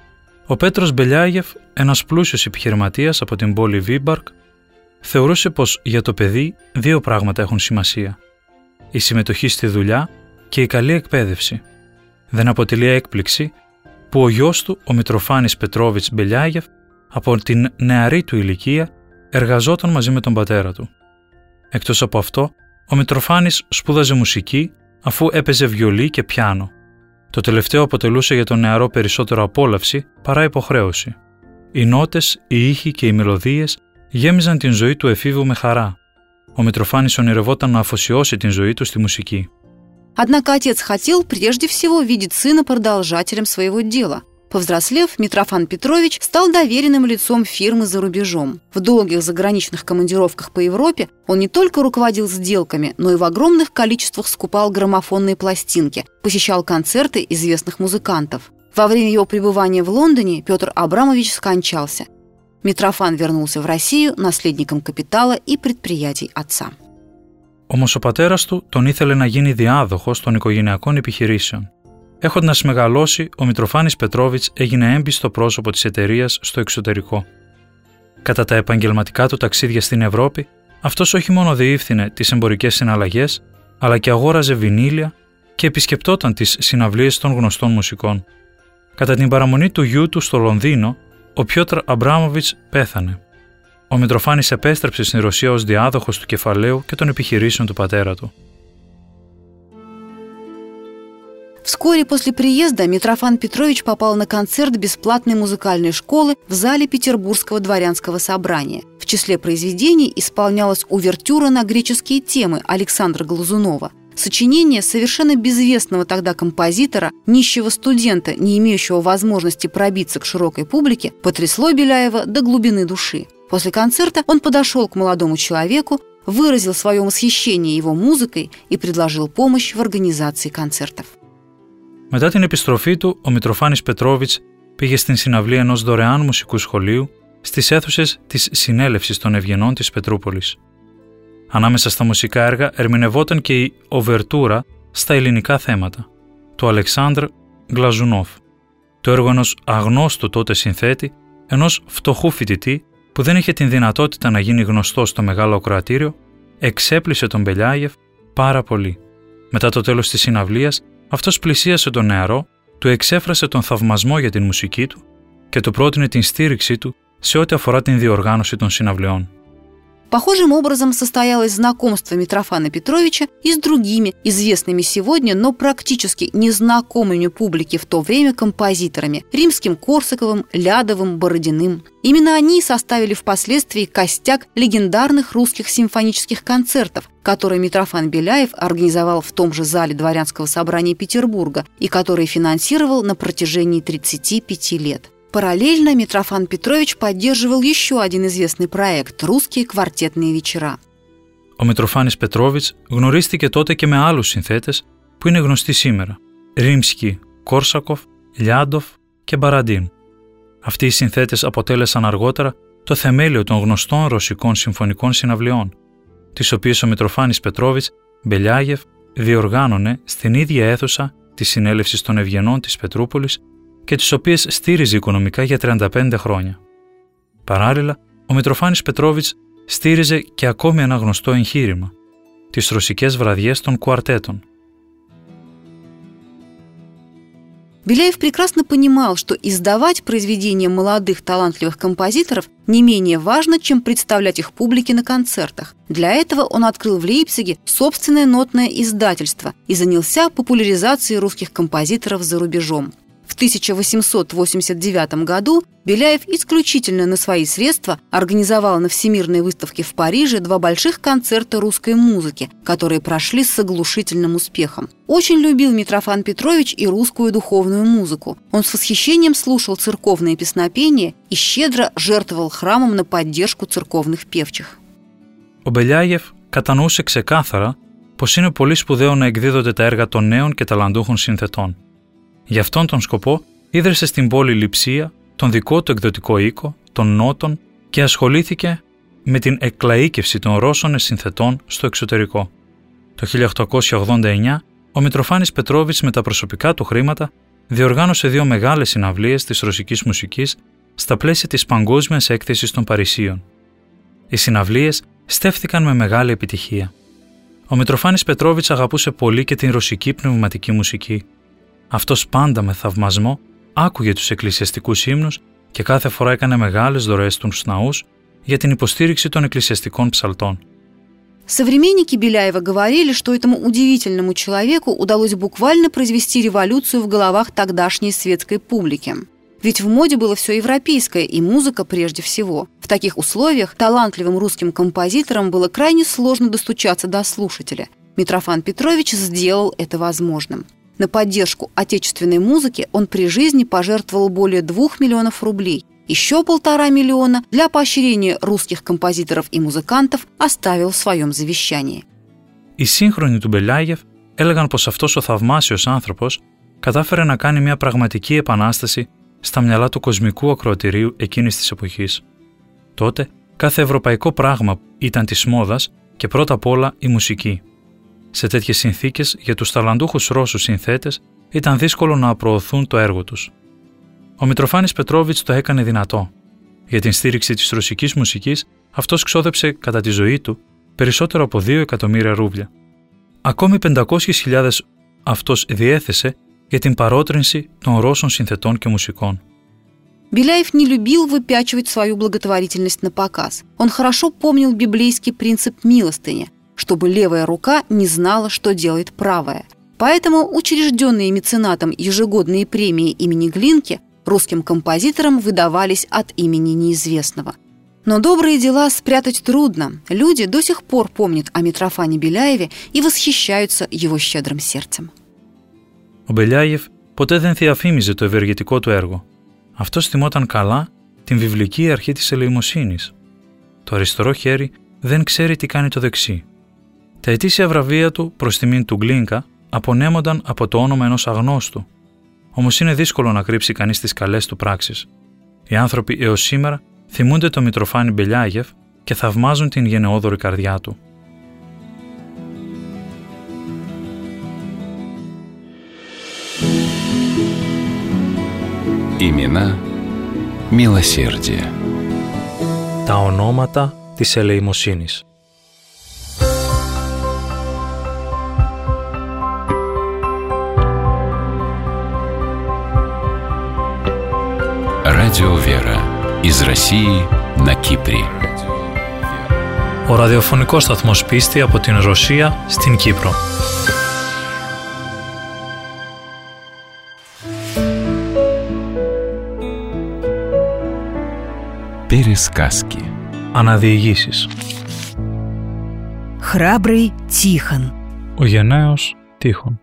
Ο Πέτρος Μπελιάγεφ, ένας πλούσιος επιχειρηματίας από την πόλη Βίμπαρκ, θεωρούσε πως για το παιδί δύο πράγματα έχουν σημασία: η συμμετοχή στη δουλειά και η καλή εκπαίδευση. Δεν αποτελεί έκπληξη που ο γιος του, ο Μητροφάνης Πετρόβιτς Μπελιάγεφ, από την νεαρή του ηλικία εργαζόταν μαζί με τον πατέρα του. Εκτός από αυτό, ο Μητροφάνης σπούδαζε μουσική αφού έπαιζε βιολί και πιάνο. Το τελευταίο αποτελούσε για τον νεαρό περισσότερο απόλαυση παρά υποχρέωση. Οι νότες, οι ήχοι και οι μελωδίες γέμιζαν την ζωή του εφήβου με χαρά. Ο Μητροφάνης ονειρευόταν να αφοσιώσει την ζωή του στη μουσική. Однако отец хотел прежде всего видеть сына продолжателем своего дела. Повзрослев, Митрофан Петрович стал доверенным лицом фирмы за рубежом. В долгих заграничных командировках по Европе он не только руководил сделками, но и в огромных количествах скупал граммофонные пластинки, посещал концерты известных музыкантов. Во время его пребывания в Лондоне Петр Абрамович скончался. Митрофан вернулся в Россию наследником капитала и предприятий отца. Όμως ο πατέρας του τον ήθελε να γίνει διάδοχος των οικογενειακών επιχειρήσεων. Έχοντας μεγαλώσει, ο Μητροφάνης Πετρόβιτς έγινε έμπιστο πρόσωπο της εταιρείας στο εξωτερικό. Κατά τα επαγγελματικά του ταξίδια στην Ευρώπη, αυτός όχι μόνο διεύθυνε τις εμπορικές συναλλαγές, αλλά και αγόραζε βινίλια και επισκεπτόταν τις συναυλίες των γνωστών μουσικών. Κατά την παραμονή του γιού του στο Λονδίνο, ο Πιότρ Αμπράμοβιτς πέθανε. Ο Μητροφάνης επέστρεψε στην Ρωσία ως διάδοχος του κεφαλαίου και των επιχειρήσεων του πατέρα του. Вскоре после приезда Митрофан Петрович попал на концерт бесплатной музыкальной школы в зале Петербургского дворянского собрания. В числе произведений исполнялась увертюра на греческие темы Александра Глазунова. Сочинение совершенно безвестного тогда композитора, нищего студента, не имеющего возможности пробиться к широкой публике, потрясло Беляева до глубины души. После концерта он подошел к молодому человеку, выразил свое восхищение его музыкой и предложил помощь в организации концертов. Μετά την επιστροφή του, ο Μητροφάνης Πετρόβιτς πήγε στην συναυλία ενός δωρεάν μουσικού σχολείου στις αίθουσες της Συνέλευσης των Ευγενών της Πετρούπολης. Ανάμεσα στα μουσικά έργα ερμηνευόταν και η οβερτούρα στα ελληνικά θέματα, του Αλεξάνδρ Γκλαζουνόφ. Το έργο ενός αγνώστου τότε συνθέτη, ενός φτωχού φοιτητή που δεν είχε την δυνατότητα να γίνει γνωστός στο μεγάλο κροατήριο, εξέπλησε τον Μπελιάγεφ πάρα πολύ. Μετά το τέλος της συναυλίας, αυτός πλησίασε τον νεαρό, του εξέφρασε τον θαυμασμό για την μουσική του και του πρότεινε την στήριξή του σε ό,τι αφορά την διοργάνωση των συναυλιών. Похожим образом состоялось знакомство Митрофана Петровича и с другими известными сегодня, но практически незнакомыми публике в то время композиторами – Римским-Корсаковым, Лядовым, Бородиным. Именно они составили впоследствии костяк легендарных русских симфонических концертов, которые Митрофан Беляев организовал в том же зале Дворянского собрания Петербурга и который финансировал на протяжении 35 лет. Параллельно Митрофан Петрович поддерживал еще один известный проект – «Русские квартетные вечера». Ο Μητροφάνης Πετρόβιτς γνωρίστηκε τότε και με άλλους συνθέτες που είναι γνωστοί σήμερα: Ρίμσκι, Κόρσακοφ, Λιάντοφ και Μπαραντίν. Αυτοί οι συνθέτες αποτέλεσαν αργότερα το θεμέλιο των γνωστών ρωσικών συμφωνικών συναυλιών, τις οποίες ο Μητροφάνης Πετρόβιτς Μπελιάγεφ διοργάνωνε στην ίδια αίθουσα της Συνέλευσης των Ευγενών της Πετρούπολης και τις οποίες στήριζε οικονομικά για 35 χρόνια. Παράλληλα, ο Μητροφάνης Πετρόβιτς στήριζε και ακόμη ένα γνωστό εγχείρημα, τις ρωσικές βραδιές των κουαρτέτων. Беляев прекрасно понимал, что издавать произведения молодых талантливых композиторов не менее важно, чем представлять их публике на концертах. Для этого он открыл в Лейпциге собственное нотное издательство и занялся популяризацией русских композиторов за рубежом. В 1889 году Беляев исключительно на свои средства организовал на Всемирной выставке в Париже 2 больших концерта русской музыки, которые прошли с оглушительным успехом. Очень любил Митрофан Петрович и русскую духовную музыку. Он с восхищением слушал церковные песнопения и щедро жертвовал храмом на поддержку церковных певчих. Ο Μπελιάγεφ κατανοούσε ξεκάθαρα πως είναι πολύ σπουδαίο να εκδίδονται τα έργα των νέων και ταλαντούχων συνθετών. Γι' αυτόν τον σκοπό ίδρυσε στην πόλη Λειψία τον δικό του εκδοτικό οίκο, των Νότων, και ασχολήθηκε με την εκκλαΐκευση των Ρώσων συνθετών στο εξωτερικό. Το 1889 ο Μητροφάνης Πετρόβιτς με τα προσωπικά του χρήματα διοργάνωσε 2 μεγάλες συναυλίες της ρωσικής μουσικής στα πλαίσια της Παγκόσμιας Έκθεσης των Παρισίων. Οι συναυλίες στέφθηκαν με μεγάλη επιτυχία. Ο Μητροφάνης Πετρόβιτς αγαπούσε πολύ και την ρωσική πνευματική μουσική. Αυτός πάντα με θαυμασμό άκουγε τους εκκλησιαστικούς ύμνους και κάθε φορά έκανε μεγάλες δωρεές στους ναούς για την υποστήριξη των εκκλησιαστικών ψαλτών. Современники Беляева говорили, что этому удивительному человеку удалось буквально произвести революцию в головах тогдашней светской публики. Ведь в моде было все европейское, и музыка прежде всего. В таких условиях талантливым русским композиторам было крайне сложно достучаться до слушателя. Митрофан Петрович сделал это возможным. На поддержку отечественной музыки он при жизни пожертвовал более 2 миллионов рублей. Еще 1,5 миллиона для поощрения русских композиторов и музыкантов оставил в своем завещании. Οι σύγχρονοι του Μπελιάγεφ έλεγαν πως αυτός ο θαυμάσιος άνθρωπος κατάφερε να κάνει μια πραγματική επανάσταση στα μυαλά του κοσμικού ακροατηρίου εκείνης της εποχής. Τότε κάθε ευρωπαϊκό πράγμα ήταν της μόδας και πρώτα απ' όλα η μουσική. Σε τέτοιες συνθήκες για τους ταλαντούχους Ρώσους συνθέτες ήταν δύσκολο να προωθούν το έργο τους. Ο Μητροφάνης Πετρόβιτς το έκανε δυνατό. Για την στήριξη της ρωσικής μουσικής αυτός ξόδεψε κατά τη ζωή του περισσότερο από 2 εκατομμύρια ρούβλια. Ακόμη 500.000 αυτός διέθεσε για την παρότρινση των Ρώσων συνθετών και μουσικών. Беляев не любил выпячивать свою благотворительность на показ. Он хорошо помнил библейский принцип милостыни, чтобы левая рука не знала, что делает правая. Поэтому учрежденные меценатом ежегодные премии имени Глинки русским композиторам выдавались от имени неизвестного. Но добрые дела спрятать трудно. Люди до сих пор помнят о Митрофане Беляеве и восхищаются его щедрым сердцем. Ο Μπελιάγεφ ποτέ δεν διαφήμιζε το ευεργετικό του έργο. Αυτός θυμόταν καλά την βιβλική αρχή της ελεημοσύνης. Το αριστερό χέρι δεν ξέρει τι κάνει το δεξί. Τα ετήσια βραβεία του προς τιμήν του Γκλίνκα απονέμονταν από το όνομα ενός αγνώστου. Όμως είναι δύσκολο να κρύψει κανείς τις καλές του πράξεις. Οι άνθρωποι έως σήμερα θυμούνται τον Μητροφάνη Μπελιάγεφ και θαυμάζουν την γενναιόδωρη καρδιά του. Имена μилосердия. Τα ονόματα της ελεημοσύνης. Радио «Вера» из России на Кипре. Ο ραδιοφωνικός σταθμός Πίστη από την Ρωσία στην Κύπρο. Пересказки. Αναδιηγήσεις. Храбрый Тихон. Ο γενναίος Τίχων.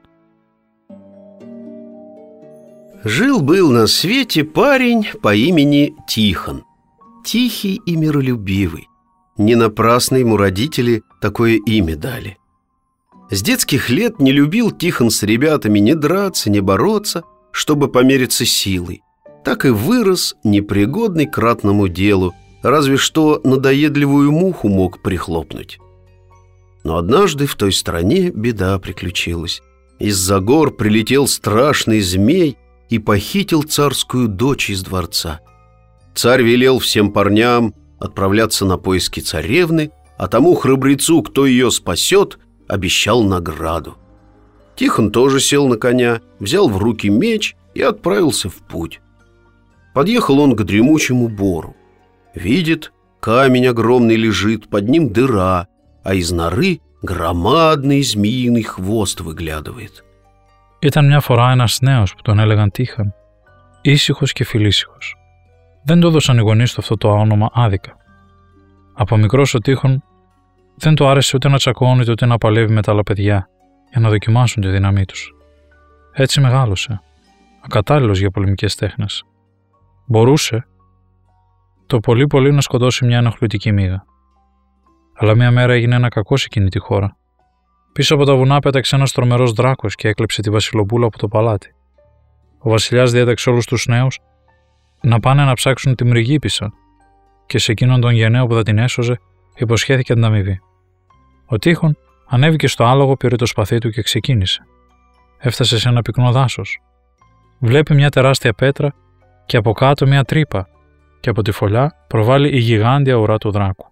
Жил-был на свете парень по имени Тихон. Тихий и миролюбивый. Не напрасно ему родители такое имя дали. С детских лет не любил Тихон с ребятами ни драться, ни бороться, чтобы помериться силой. Так и вырос непригодный к ратному делу, разве что надоедливую муху мог прихлопнуть. Но однажды в той стране беда приключилась. Из-за гор прилетел страшный змей и похитил царскую дочь из дворца. Царь велел всем парням отправляться на поиски царевны, а тому храбрецу, кто ее спасет, обещал награду. Тихон тоже сел на коня, взял в руки меч и отправился в путь. Подъехал он к дремучему бору. Видит, камень огромный лежит, под ним дыра, а из норы громадный змеиный хвост выглядывает. Ήταν μια φορά ένας νέος που τον έλεγαν Τίχον, ήσυχος και φιλήσυχος. Δεν του έδωσαν οι γονείς του αυτό το όνομα άδικα. Από μικρός ο Τίχον δεν του άρεσε ούτε να τσακώνεται ούτε να παλεύει με τα άλλα παιδιά για να δοκιμάσουν τη δύναμή τους. Έτσι μεγάλωσε, ακατάλληλος για πολεμικές τέχνες. Μπορούσε το πολύ να σκοτώσει μια ενοχλητική μύγα. Αλλά μια μέρα έγινε ένα κακό σε εκείνη τη χώρα. Πίσω από τα βουνά πέταξε ένας τρομερός δράκος και έκλεψε τη Βασιλοπούλα από το παλάτι. Ο βασιλιάς διέταξε όλους τους νέους να πάνε να ψάξουν τη μριγίπισσα και σε εκείνον τον γενναίο που θα την έσωζε υποσχέθηκε ανταμοιβή. Ο Τίχων ανέβηκε στο άλογο, πήρε το σπαθί του και ξεκίνησε. Έφτασε σε ένα πυκνό δάσος. Βλέπει μια τεράστια πέτρα και από κάτω μια τρύπα και από τη φωλιά προβάλλει η γιγάντια ουρά του δράκου.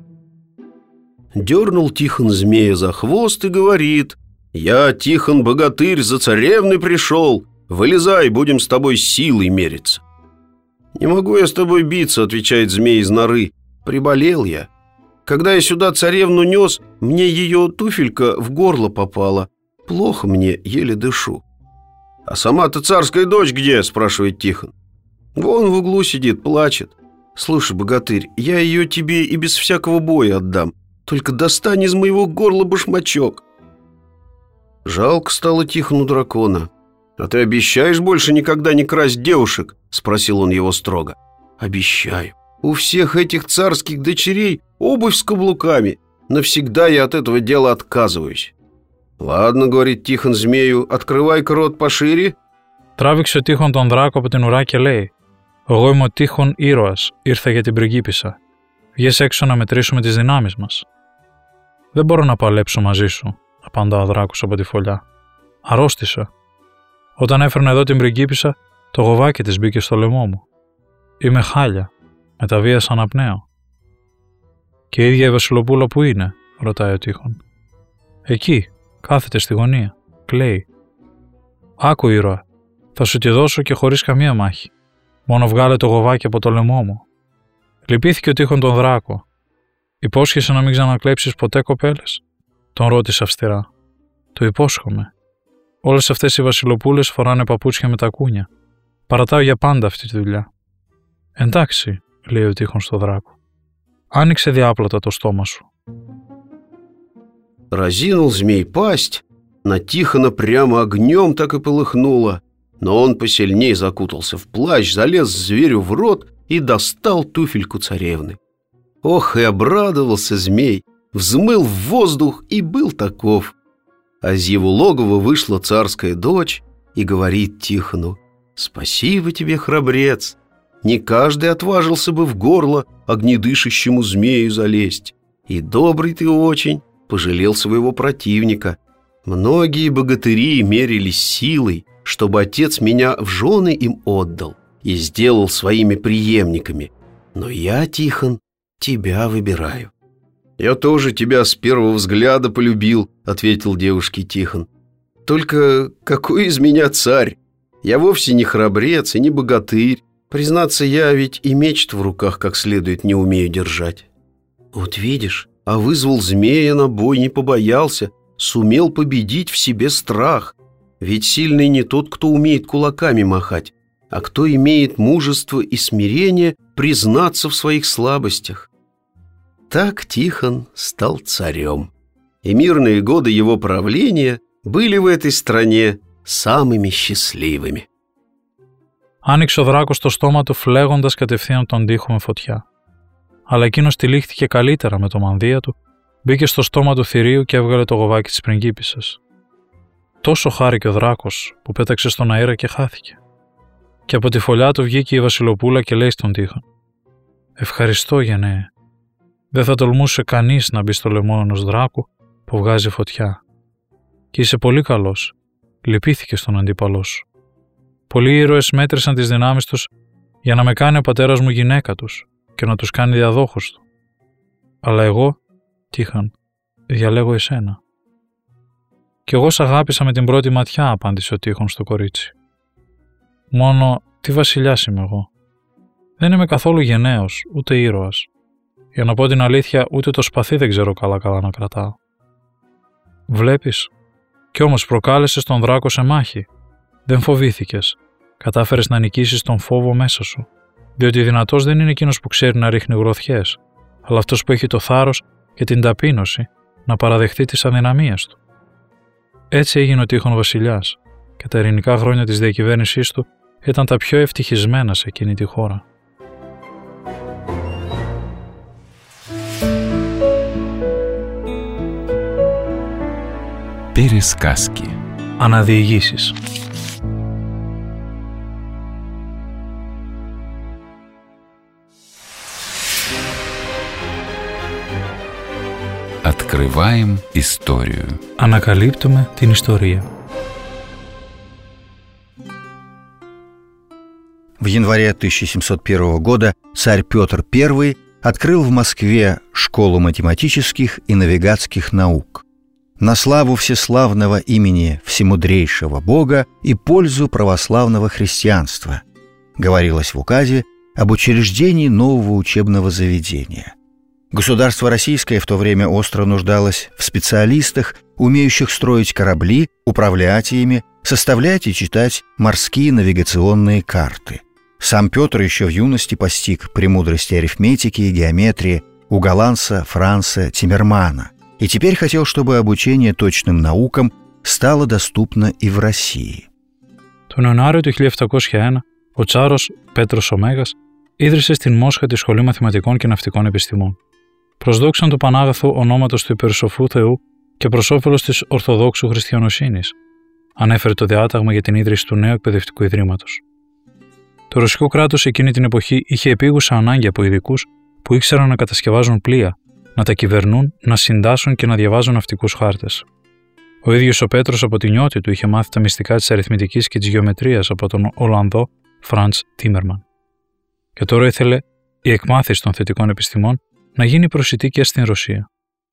Дернул Тихон змея за хвост и говорит: «Я, Тихон, богатырь, за царевной пришел. Вылезай, будем с тобой силой мериться». «Не могу я с тобой биться», — отвечает змей из норы. «Приболел я. Когда я сюда царевну нес, мне ее туфелька в горло попала. Плохо мне, еле дышу». «А сама-то царская дочь где?» — спрашивает Тихон. «Вон в углу сидит, плачет. Слушай, богатырь, я ее тебе и без всякого боя отдам. Только достань из моего горла башмачок». Жалко стало Тихону дракона. «А ты обещаешь больше никогда не красть девушек?» — спросил он его строго. «Обещаю. У всех этих царских дочерей обувь с каблуками. Навсегда я от этого дела отказываюсь». «Ладно, — говорит Тихон змею, — открывай-ка рот пошире». Τράβηξε ο Τίχον τον δράκο από την ουρά και λέει: «Εγώ είμαι ο Τίχον ήρωας, ήρθα για την πριγκίπισσα. Βγες έξω να μετρήσουμε τις δυνάμεις μας». «Δεν μπορώ να παλέψω μαζί σου», απαντά ο δράκος από τη φωλιά. «Αρρώστησα. Όταν έφερνα εδώ την πριγκίπισσα, το γοβάκι της μπήκε στο λαιμό μου. Είμαι χάλια, με τα βία σαν απνέω». «Και η ίδια η Βασιλοπούλα που είναι?» ρωτάει ο Τίχον. «Εκεί, κάθεται στη γωνία, κλαίει». «Άκου, ήρωα, θα σου τη δώσω και χωρίς καμία μάχη. Μόνο βγάλε το γοβάκι από το λαιμό μου». Λυπήθηκε ο Τίχον τον δράκο. «Υπόσχεσαι να μην ξανακλέψεις ποτέ κοπέλες?» τον ρώτησε αυστηρά. «Το υπόσχομαι. Όλες αυτές οι βασιλοπούλες φοράνε παπούτσια με τακούνια. Παρατάω για πάντα αυτή τη δουλειά». «Εντάξει», λέει ο Τίχον στο δράκο. «Άνοιξε διάπλατα το στόμα σου». Разинул змей пасть, на Тихона прямо огнем так и полыхнуло, но он посильнее закутался в плащ, залез зверю в рот и достал туфельку царевны. Ох, и обрадовался змей, взмыл в воздух и был таков. А из его логова вышла царская дочь и говорит Тихону: «Спасибо тебе, храбрец, не каждый отважился бы в горло огнедышащему змею залезть, и добрый ты очень, пожалел своего противника. Многие богатыри мерились силой, чтобы отец меня в жены им отдал и сделал своими преемниками. Но я, Тихон, тебя выбираю». «Я тоже тебя с первого взгляда полюбил», — ответил девушке Тихон. «Только какой из меня царь? Я вовсе не храбрец и не богатырь. Признаться, я ведь и меч в руках как следует не умею держать». «Вот видишь, а вызвал змея на бой, не побоялся, сумел победить в себе страх. Ведь сильный не тот, кто умеет кулаками махать, а кто имеет мужество и смирение признаться в своих слабостях. Так Тихон стал царем, и мирные годы его правления были в этой стране самыми счастливыми. Άνοιξε ο δράκος το στόμα του φλέγοντας κατευθείαν τον τοίχο με φωτιά. Αλλά εκείνος τυλίχθηκε καλύτερα με το μανδύα του, μπήκε στο στόμα του θηρίου και έβγαλε το γοβάκι της πριγκίπισσας. Τόσο χάρηκε ο δράκος που πέταξε στον αέρα και χάθηκε. Και από τη φωλιά του βγήκε η Βασιλοπούλα και λέει στον τοίχο: «Ευχαριστώ, γενναίε. Δεν θα τολμούσε κανείς να μπει στο λαιμό ενός δράκου που βγάζει φωτιά. Και είσαι πολύ καλός. Λυπήθηκε στον αντίπαλό σου. Πολλοί ήρωες μέτρησαν τις δυνάμεις τους για να με κάνει ο πατέρας μου γυναίκα τους και να τους κάνει διαδόχους του. Αλλά εγώ, Τίχαν, διαλέγω εσένα». «Κι εγώ σ' αγάπησα με την πρώτη ματιά», απάντησε ο Τίχων στο κορίτσι. «Μόνο τι βασιλιάς είμαι εγώ. Δεν είμαι καθόλου γενναίος, ούτε ήρωας. Για να πω την αλήθεια, ούτε το σπαθί δεν ξέρω καλά να κρατάω». «Βλέπεις, κι όμως προκάλεσες τον δράκο σε μάχη. Δεν φοβήθηκες. Κατάφερες να νικήσεις τον φόβο μέσα σου. Διότι δυνατός δεν είναι εκείνος που ξέρει να ρίχνει γροθιές, αλλά αυτός που έχει το θάρρος και την ταπείνωση να παραδεχτεί τις αδυναμίες του». Έτσι έγινε ο Τίχων βασιλιάς και τα ειρηνικά χρόνια της διακυβέρνησής του ήταν τα πιο ευτυχισμένα σε εκείνη τη χώρα. Пересказки. Αναδιηγήσεις. Открываем историю. Ανακαλύπτουμε την ιστορία. В январе 1701 года царь Петр I открыл в Москве школу математических и навигатских наук на славу всеславного имени всемудрейшего Бога и пользу православного христианства, говорилось в указе об учреждении нового учебного заведения. Государство российское в то время остро нуждалось в специалистах, умеющих строить корабли, управлять ими, составлять и читать морские навигационные карты. Сам Петр еще в юности постиг премудрости арифметики и геометрии у голландца Франца Тиммермана и теперь хотел, чтобы обучение точным наукам стало доступно и в России. Τον Ιανουάριο του 1701, ο Τσάρος Πέτρος ο Μέγας ίδρυσε στην Μόσχα τη Σχολή Μαθηματικών και Ναυτικών Επιστημών. Προς δόξαν του Πανάγαθου ονόματος του υπερσοφού Θεού και προς όφελος της Ορθοδόξου Χριστιανοσύνης, ανέφερε το διάταγμα για την ίδρυση του νέου εκπαιδευτικού ιδρύματος. Το ρωσικό κράτος εκείνη την εποχή είχε επίγουσα ανάγκη από ειδικούς που ήξεραν να κατασκευάζουν πλοία, να τα κυβερνούν, να συντάσσουν και να διαβάζουν ναυτικούς χάρτες. Ο ίδιος ο Πέτρος από τη νιώτη του είχε μάθει τα μυστικά της αριθμητικής και της γεωμετρίας από τον Ολλανδό Φραντς Τίμερμαν. Και τώρα ήθελε η εκμάθηση των θετικών επιστημών να γίνει προσιτή και στην Ρωσία.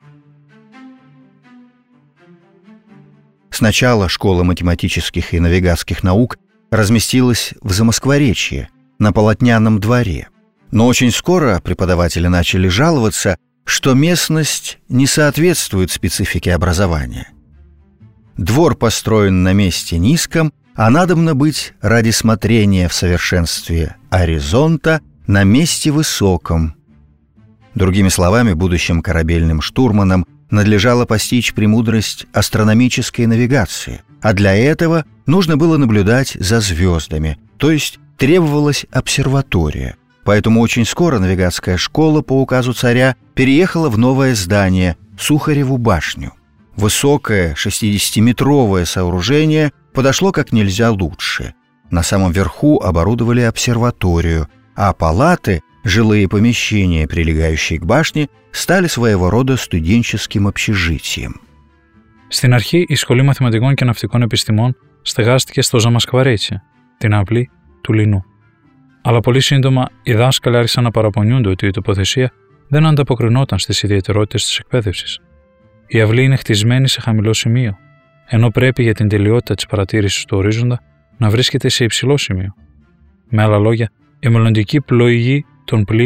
Сначала школа математических и навигатских наук разместилась в Замоскворечье, на Полотняном дворе. Но очень скоро преподаватели начали жаловаться, что местность не соответствует специфике образования. Двор построен на месте низком, а надобно быть ради смотрения в совершенстве горизонта на месте высоком. Другими словами, будущим корабельным штурманам надлежало постичь премудрость астрономической навигации, а для этого нужно было наблюдать за звездами, то есть требовалась обсерватория. Поэтому очень скоро навигатская школа по указу царя переехала в новое здание – Сухареву башню. Высокое 60-метровое сооружение подошло как нельзя лучше. На самом верху оборудовали обсерваторию, а палаты, жилые помещения, прилегающие к башне, стали своего рода студенческим общежитием. Στην αρχή, η Σχολή Μαθηματικών και Ναυτικών Επιστημών στεγάστηκε στο Ζαμασκβαρέτσι, την αυλή του Λινού. Αλλά πολύ σύντομα οι δάσκαλοι άρχισαν να παραπονιούνται ότι η τοποθεσία δεν ανταποκρινόταν στις ιδιαιτερότητες της εκπαίδευσης. Η αυλή είναι χτισμένη σε χαμηλό σημείο, ενώ πρέπει για την τελειότητα της παρατήρησης του ορίζοντα να βρίσκεται σε υψηλό σημείο. Με άλλα λόγια, η μελλοντική πλοηγή των πλοίων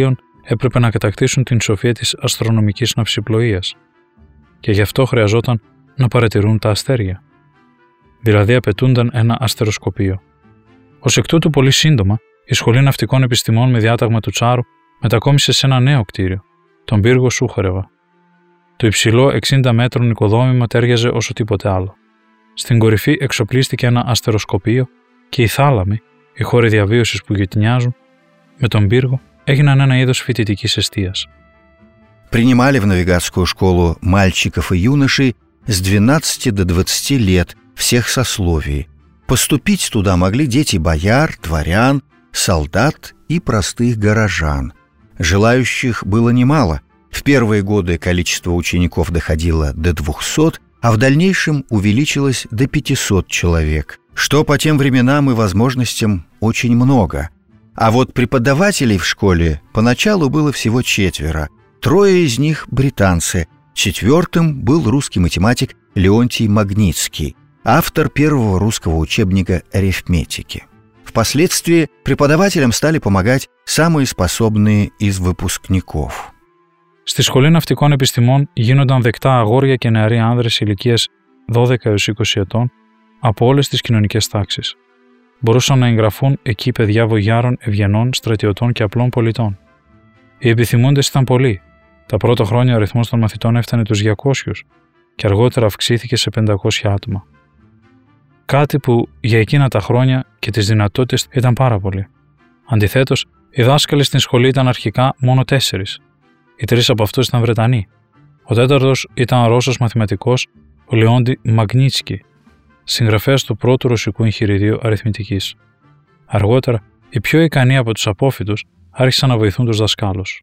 έπρεπε να κατακτήσουν την σοφία της αστρονομικής ναυσιπλοείας και γι' αυτό χρειαζόταν να παρατηρούν τα αστέρια. Δηλαδή απαιτούνταν ένα αστεροσκοπείο. Ως εκ τούτου, πολύ σύντομα, η Σχολή Ναυτικών Επιστημών με διάταγμα του Τσάρου μετακόμισε σε ένα νέο κτίριο, τον πύργο Σούχαρεβα. Το υψηλό 60 μέτρων οικοδόμημα τέριαζε όσο τίποτε άλλο. Στην κορυφή εξοπλίστηκε ένα αστεροσκοπείο και οι θάλαμοι, οι χώροι διαβίωσης που γειτονιάζουν με τον πύργο, έγιναν ένα είδος φοιτητικής εστίας. Принимали в навигатскую школу мальчиков и юношей с 12 до 20 лет всех сословий. Поступить туда могли дети бояр, дворян, солдат и простых горожан. Желающих было немало. В первые годы количество учеников доходило до 200, а в дальнейшем увеличилось до 500 человек, что по тем временам и возможностям очень много. А вот преподавателей в школе поначалу было всего 4. 3 из них – британцы, 4-м был русский математик Леонтий Магнитский, автор первого русского учебника арифметики. Впоследствии преподавателям стали помогать самые способные из выпускников. Στη Σχολή Ναυτικών Επιστημών γίνονταν δεκτά αγόρια και νεαροί άνδρες ηλικίας 12 έως 20 ετών από όλες τις κοινωνικές τάξεις. Μπορούσαν να εγγραφούν εκεί παιδιά βογιάρων, ευγενών, στρατιωτών και απλών πολιτών. Οι επιθυμούντες ήταν πολλοί. Τα πρώτα χρόνια ο αριθμός των μαθητών έφτανε τους 200 και αργότερα αυξήθηκε σε 500 άτομα. Κάτι που για εκείνα τα χρόνια και τις δυνατότητες ήταν πάρα πολύ. Αντιθέτως, οι δάσκαλοι στην σχολή ήταν αρχικά μόνο 4. Οι 3 από αυτούς ήταν Βρετανοί. Ο 4ος ήταν ο Ρώσος μαθηματικός, ο Λεόντι Μαγνίτσκι, συγγραφέας του πρώτου ρωσικού εγχειριδίου αριθμητικής. Αργότερα, οι πιο ικανοί από τους απόφοιτους άρχισαν να βοηθούν τους δασκάλους.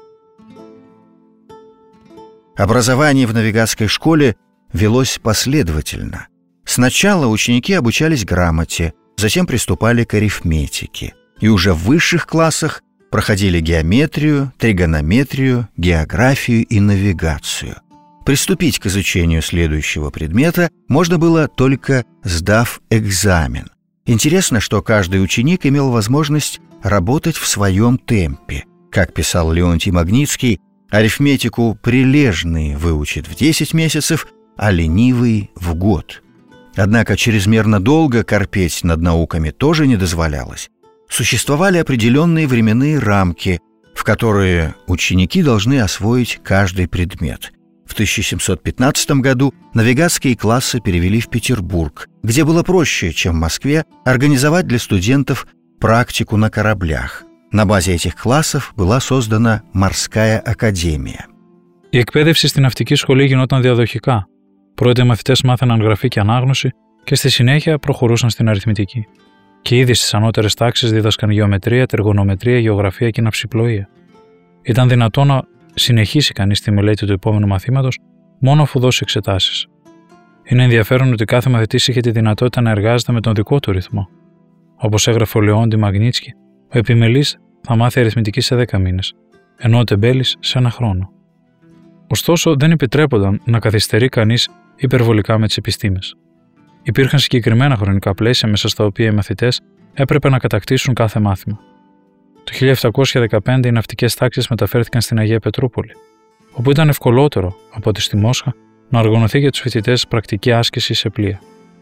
Образование в навигатской школе велось последовательно. Сначала ученики обучались грамоте, затем приступали к арифметике, и уже в высших классах проходили геометрию, тригонометрию, географию и навигацию. Приступить к изучению следующего предмета можно было только сдав экзамен. Интересно, что каждый ученик имел возможность работать в своем темпе. Как писал Леонтий Магнитский, арифметику прилежный выучит в 10 месяцев, а ленивый в год. Однако чрезмерно долго корпеть над науками тоже не дозволялось. Существовали определенные временные рамки, в которые ученики должны освоить каждый предмет. В 1715 году навигатские классы перевели в Петербург, где было проще, чем в Москве, организовать для студентов практику на кораблях. На базе этих классов была создана морская академия. Η εκπαίδευση στην ναυτική σχολή γινόταν διαδοχικά. Πρώτα οι μαθητές μάθαιναν γραφή και ανάγνωση και στη συνέχεια προχωρούσαν στην αριθμητική. Και ήδη στις ανώτερες τάξεις δίδασκαν γεωμετρία, τεργονομετρία, γεωγραφία και ναυσιπλοεία. Ήταν δυνατό να συνεχίσει κανείς τη μελέτη του επόμενου μαθήματος μόνο αφού δώσει εξετάσεις. Είναι ενδιαφέρον ότι κάθε μαθητής είχε τη δυνατότητα να εργάζεται με τον δικό του ρυθμό. Όπως έγραφε ο Λεόντι Μαγνίτσκι, ο επιμελής θα μάθει αριθμητική σε 10 μήνες, ενώ ο τεμπέλης σε 1 χρόνο. Ωστόσο, δεν επιτρέπονταν να καθυστερεί κανείς υπερβολικά με τις επιστήμες. Υπήρχαν συγκεκριμένα χρονικά πλαίσια μέσα στα οποία οι μαθητές έπρεπε να κατακτήσουν κάθε μάθημα. Το 1715 οι ναυτικές τάξεις μεταφέρθηκαν στην Αγία Πετρούπολη, όπου ήταν ευκολότερο από ό,τι στη Μόσχα να οργανωθεί για τους φοιτητές πρακτική άσκηση σε πλοία.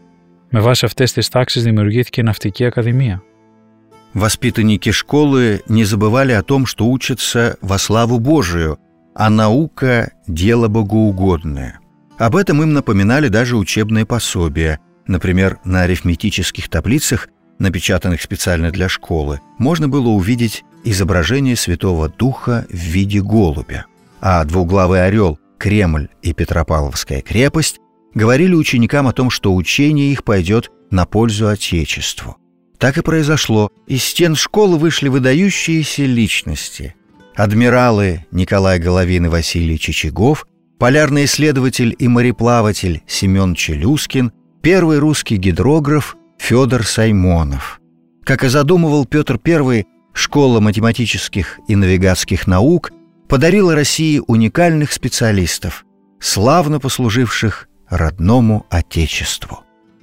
Με βάση αυτές τις τάξεις δημιουργήθηκε η Ναυτική Ακαδημία. Воспитанники школы не забывали о том, что учатся во славу Божию, а наука – дело богоугодное. Об этом им напоминали даже учебные пособия. Например, на арифметических таблицах, напечатанных специально для школы, можно было увидеть изображение Святого Духа в виде голубя. А двуглавый орел, Кремль и Петропавловская крепость говорили ученикам о том, что учение их пойдет на пользу Отечеству. Так и произошло. Из стен школы вышли выдающиеся личности. Адмиралы Николай Головин и Василий Чичагов, полярный исследователь и мореплаватель Семен Челюскин, первый русский гидрограф Федор Саймонов. Как и задумывал Петр I, школа математических и навигатских наук подарила России уникальных специалистов, славно послуживших родному Отечеству.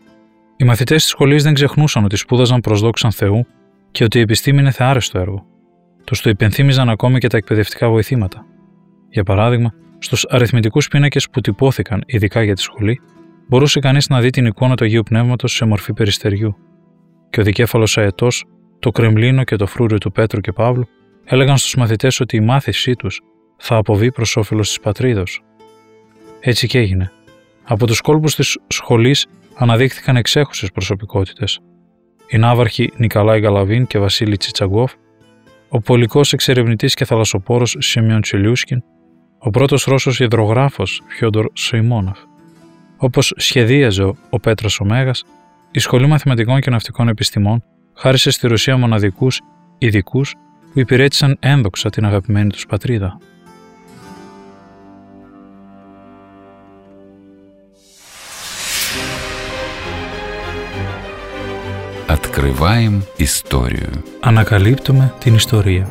Οι μαθητές της σχολής δεν ξεχνούσαν ότι σπούδαζαν προς δόξαν Θεού και ότι η επιστήμη είναι θεάρεστο έργο. Τους το υπενθύμιζαν ακόμη και τα εκπαιδευτικά βοηθήματα. Για παράδειγμα, στους αριθμητικούς πίνακες που τυπώθηκαν ειδικά για τη σχολή, μπορούσε κανείς να δει την εικόνα του Αγίου Πνεύματος σε μορφή περιστεριού. Και ο δικέφαλος αετός, το Κρεμλίνο και το φρούριο του Πέτρου και Παύλου έλεγαν στους μαθητές ότι η μάθησή τους θα αποβεί προς όφελος της πατρίδος. Έτσι και έγινε. Από τους κόλπους της σχολής αναδείχθηκαν εξέχουσες προσωπικότητες. Οι ναύαρχοι Νικαλάη Γαλαβίν και Βασίλη Τσιτσαγκόφ, ο πολικός εξερευνητής και θαλασσοπόρος Σιμιών Τσιλιούσκιν, ο πρώτος Ρώσος υδρογράφος Φιόντορ Σοϊμόνοφ. Όπως σχεδίαζε ο Πέτρας ο Μέγας, η Σχολή Μαθηματικών και Ναυτικών Επιστημών χάρισε στη Ρωσία μοναδικούς ειδικούς που υπηρέτησαν ένδοξα την αγαπημένη τους πατρίδα. Открываем историю. Ανακαλύπτουμε την ιστορία.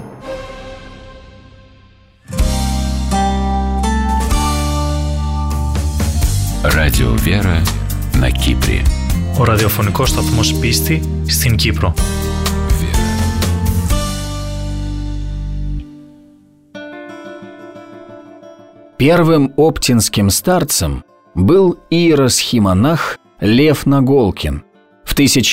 Радио Вера на Кипре. Ο ραδιοφωνικός σταθμός Πίστη στην Κύπρο. Первым оптинским старцем был иеросхимонах Лев Наголкин. В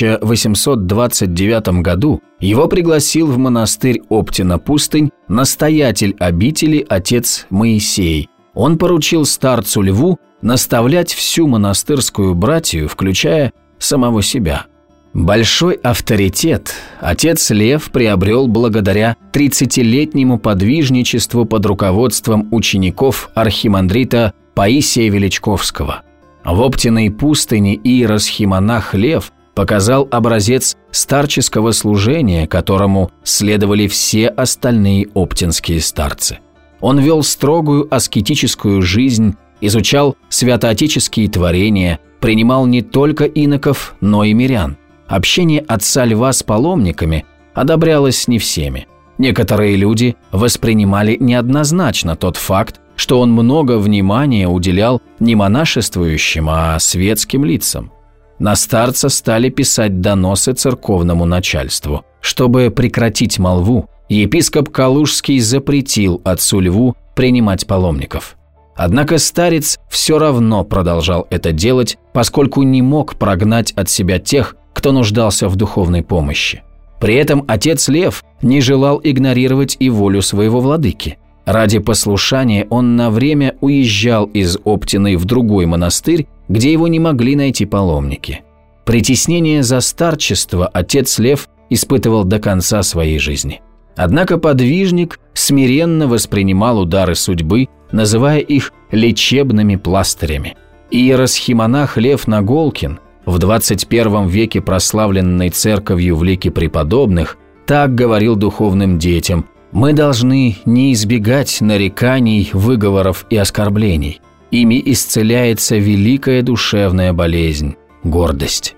1829 году его пригласил в монастырь Оптина-Пустынь настоятель обители отец Моисей. Он поручил старцу Льву наставлять всю монастырскую братью, включая самого себя. Большой авторитет отец Лев приобрел благодаря 30-летнему подвижничеству под руководством учеников архимандрита Паисия Величковского. В Оптиной пустыне иеросхимонах Лев показал образец старческого служения, которому следовали все остальные оптинские старцы. Он вел строгую аскетическую жизнь, изучал святоотеческие творения, принимал не только иноков, но и мирян. Общение отца Льва с паломниками одобрялось не всеми. Некоторые люди воспринимали неоднозначно тот факт, что он много внимания уделял не монашествующим, а светским лицам. На старца стали писать доносы церковному начальству. Чтобы прекратить молву, епископ Калужский запретил отцу Льву принимать паломников. Однако старец все равно продолжал это делать, поскольку не мог прогнать от себя тех, кто нуждался в духовной помощи. При этом отец Лев не желал игнорировать и волю своего владыки. Ради послушания он на время уезжал из Оптины в другой монастырь, где его не могли найти паломники. Притеснение за старчество отец Лев испытывал до конца своей жизни. Однако подвижник смиренно воспринимал удары судьбы, называя их лечебными пластырями. Иеросхимонах Лев Наголкин, в 21 веке прославленной церковью в лике преподобных, так говорил духовным детям: «Мы должны не избегать нареканий, выговоров и оскорблений. Ими исцеляется великая душевная болезнь – гордость».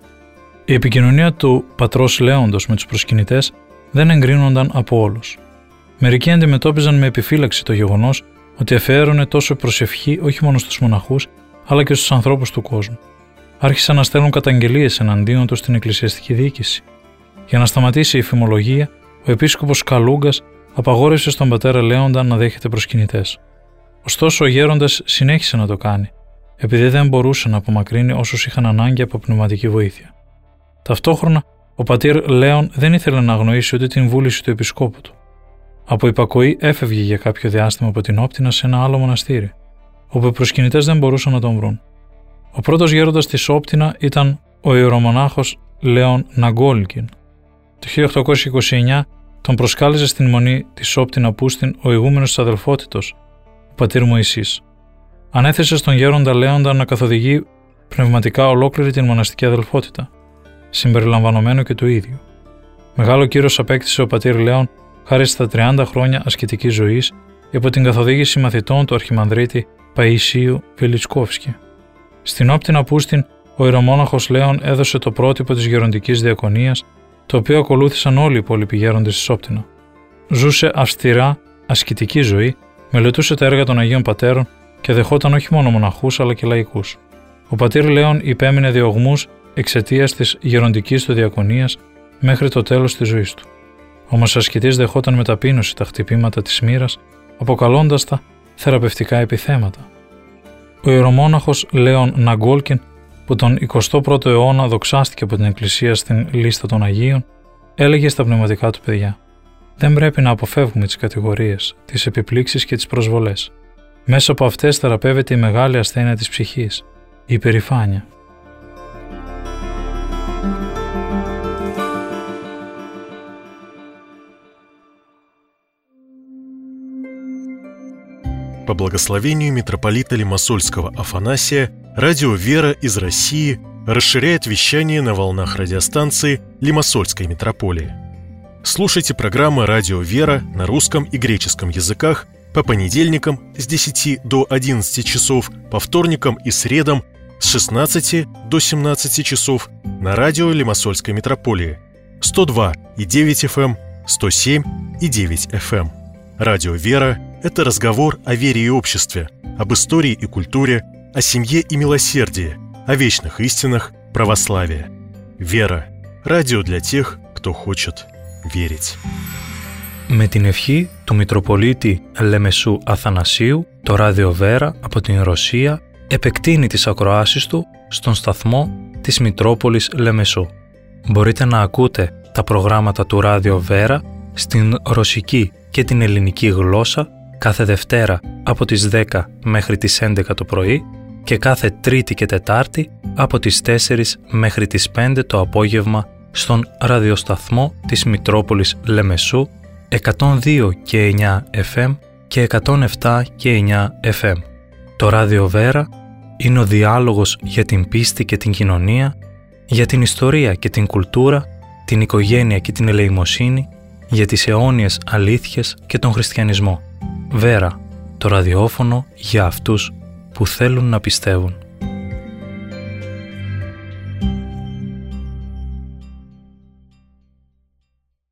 Η επικοινωνία του πατρός Λέοντος με τους προσκυνητές δεν εγκρίνονταν από όλους. Μερικοί αντιμετώπιζαν με επιφύλαξη το γεγονός ότι αφιέρωνε τόσο προσευχή όχι μόνο στους μοναχούς, αλλά και στους ανθρώπους του κόσμου. Άρχισαν να στέλνουν καταγγελίες εναντίον τους στην εκκλησιαστική διοίκηση. Για να σταματήσει η φημολογία, ο επίσκοπος Καλούγκας απαγόρευσε στον πατέρα Λέοντα να δέχεται προσκυνητές. Ωστόσο, ο γέροντας συνέχισε να το κάνει, επειδή δεν μπορούσε να απομακρύνει όσους είχαν ανάγκη από πνευματική βοήθεια. Ταυτόχρονα, ο πατήρ Λέον δεν ήθελε να αγνοήσει ούτε την βούληση του επισκόπου του. Από υπακοή έφευγε για κάποιο διάστημα από την Όπτινα σε ένα άλλο μοναστήρι, όπου οι προσκυνητές δεν μπορούσαν να τον βρουν. Ο πρώτος γέροντας της Όπτινα ήταν ο ιερομονάχος Λέον Ναγκόλκιν. Το 1829 τον προσκάλεσε στην μονή της Όπτινα Πούστιν ο ηγούμενος της αδελφότητος, ο πατήρ Μωυσής. Ανέθεσε στον γέροντα Λέοντα να καθοδηγεί πνευματικά ολόκληρη την μοναστική αδελφότητα, συμπεριλαμβανομένο και του ίδιου. Μεγάλο κύρος απέκτησε ο πατήρ Λέον χάρη στα 30 χρόνια ασκητικής ζωής υπό την καθοδήγηση μαθητών του αρχιμανδρίτη Παΐσιου Βελιτσκόφσκι. Στην Όπτινα Πούστιν, ο ιερομόναχος Λέον έδωσε το πρότυπο της γεροντικής διακονίας, το οποίο ακολούθησαν όλοι οι υπόλοιποι γέροντες της Όπτινα. Ζούσε αυστηρά ασκητική ζωή, μελετούσε τα έργα των Αγίων Πατέρων και δεχόταν όχι μόνο μοναχούς αλλά και λαϊκούς. Ο πατήρ Λέον υπέμεινε διωγμούς εξαιτίας της γεροντικής του διακονίας μέχρι το τέλος της ζωής του. Όμως ο ασκητής δεχόταν με ταπείνωση τα χτυπήματα της μοίρας, αποκαλώντας τα θεραπευτικά επιθέματα. Ο ιερομόναχος Λέων Ναγκόλκιν, που τον 21ο αιώνα δοξάστηκε από την Εκκλησία στην λίστα των Αγίων, έλεγε στα πνευματικά του παιδιά: «Δεν πρέπει να αποφεύγουμε τις κατηγορίες, τις επιπλήξεις και τις προσβολές. Μέσα από αυτές θεραπεύεται η μεγάλη ασθένεια της ψυχής, η υπερηφάνεια». По благословению митрополита Лимассольского Афанасия, радио «Вера» из России расширяет вещание на волнах радиостанции Лимассольской митрополии. Слушайте программы «Радио «Вера» на русском и греческом языках по понедельникам с 10 до 11 часов, по вторникам и средам с 16 до 17 часов на радио Лимассольской митрополии 102,9 FM, 107,9 FM. Радио «Вера» — это разговор о вере и обществе, об истории и культуре, о семье и милосердии, о вечных истинах православия. «Вера» — радио для тех, кто хочет верить. Με την ευχή του Μητροπολίτη Λεμεσού Αθανασίου, το ράδιο Βέρα από την Ρωσία επεκτείνει τις ακροάσεις του στον σταθμό της Μητρόπολης Λεμεσού. Μπορείτε να ακούτε τα προγράμματα του ράδιο Βέρα στην ρωσική και την ελληνική γλώσσα κάθε Δευτέρα από τις 10 μέχρι τις 11 το πρωί και κάθε Τρίτη και Τετάρτη από τις 4 μέχρι τις 5 το απόγευμα στον ραδιοσταθμό της Μητρόπολης Λεμεσού 102 και 9 FM και 107 και 9 FM. Το ράδιο Βέρα είναι ο διάλογος για την πίστη και την κοινωνία, για την ιστορία και την κουλτούρα, την οικογένεια και την ελεημοσύνη, για τις αιώνιες αλήθειες και τον χριστιανισμό. Βέρα, το ραδιόφωνο για αυτούς που θέλουν να πιστεύουν.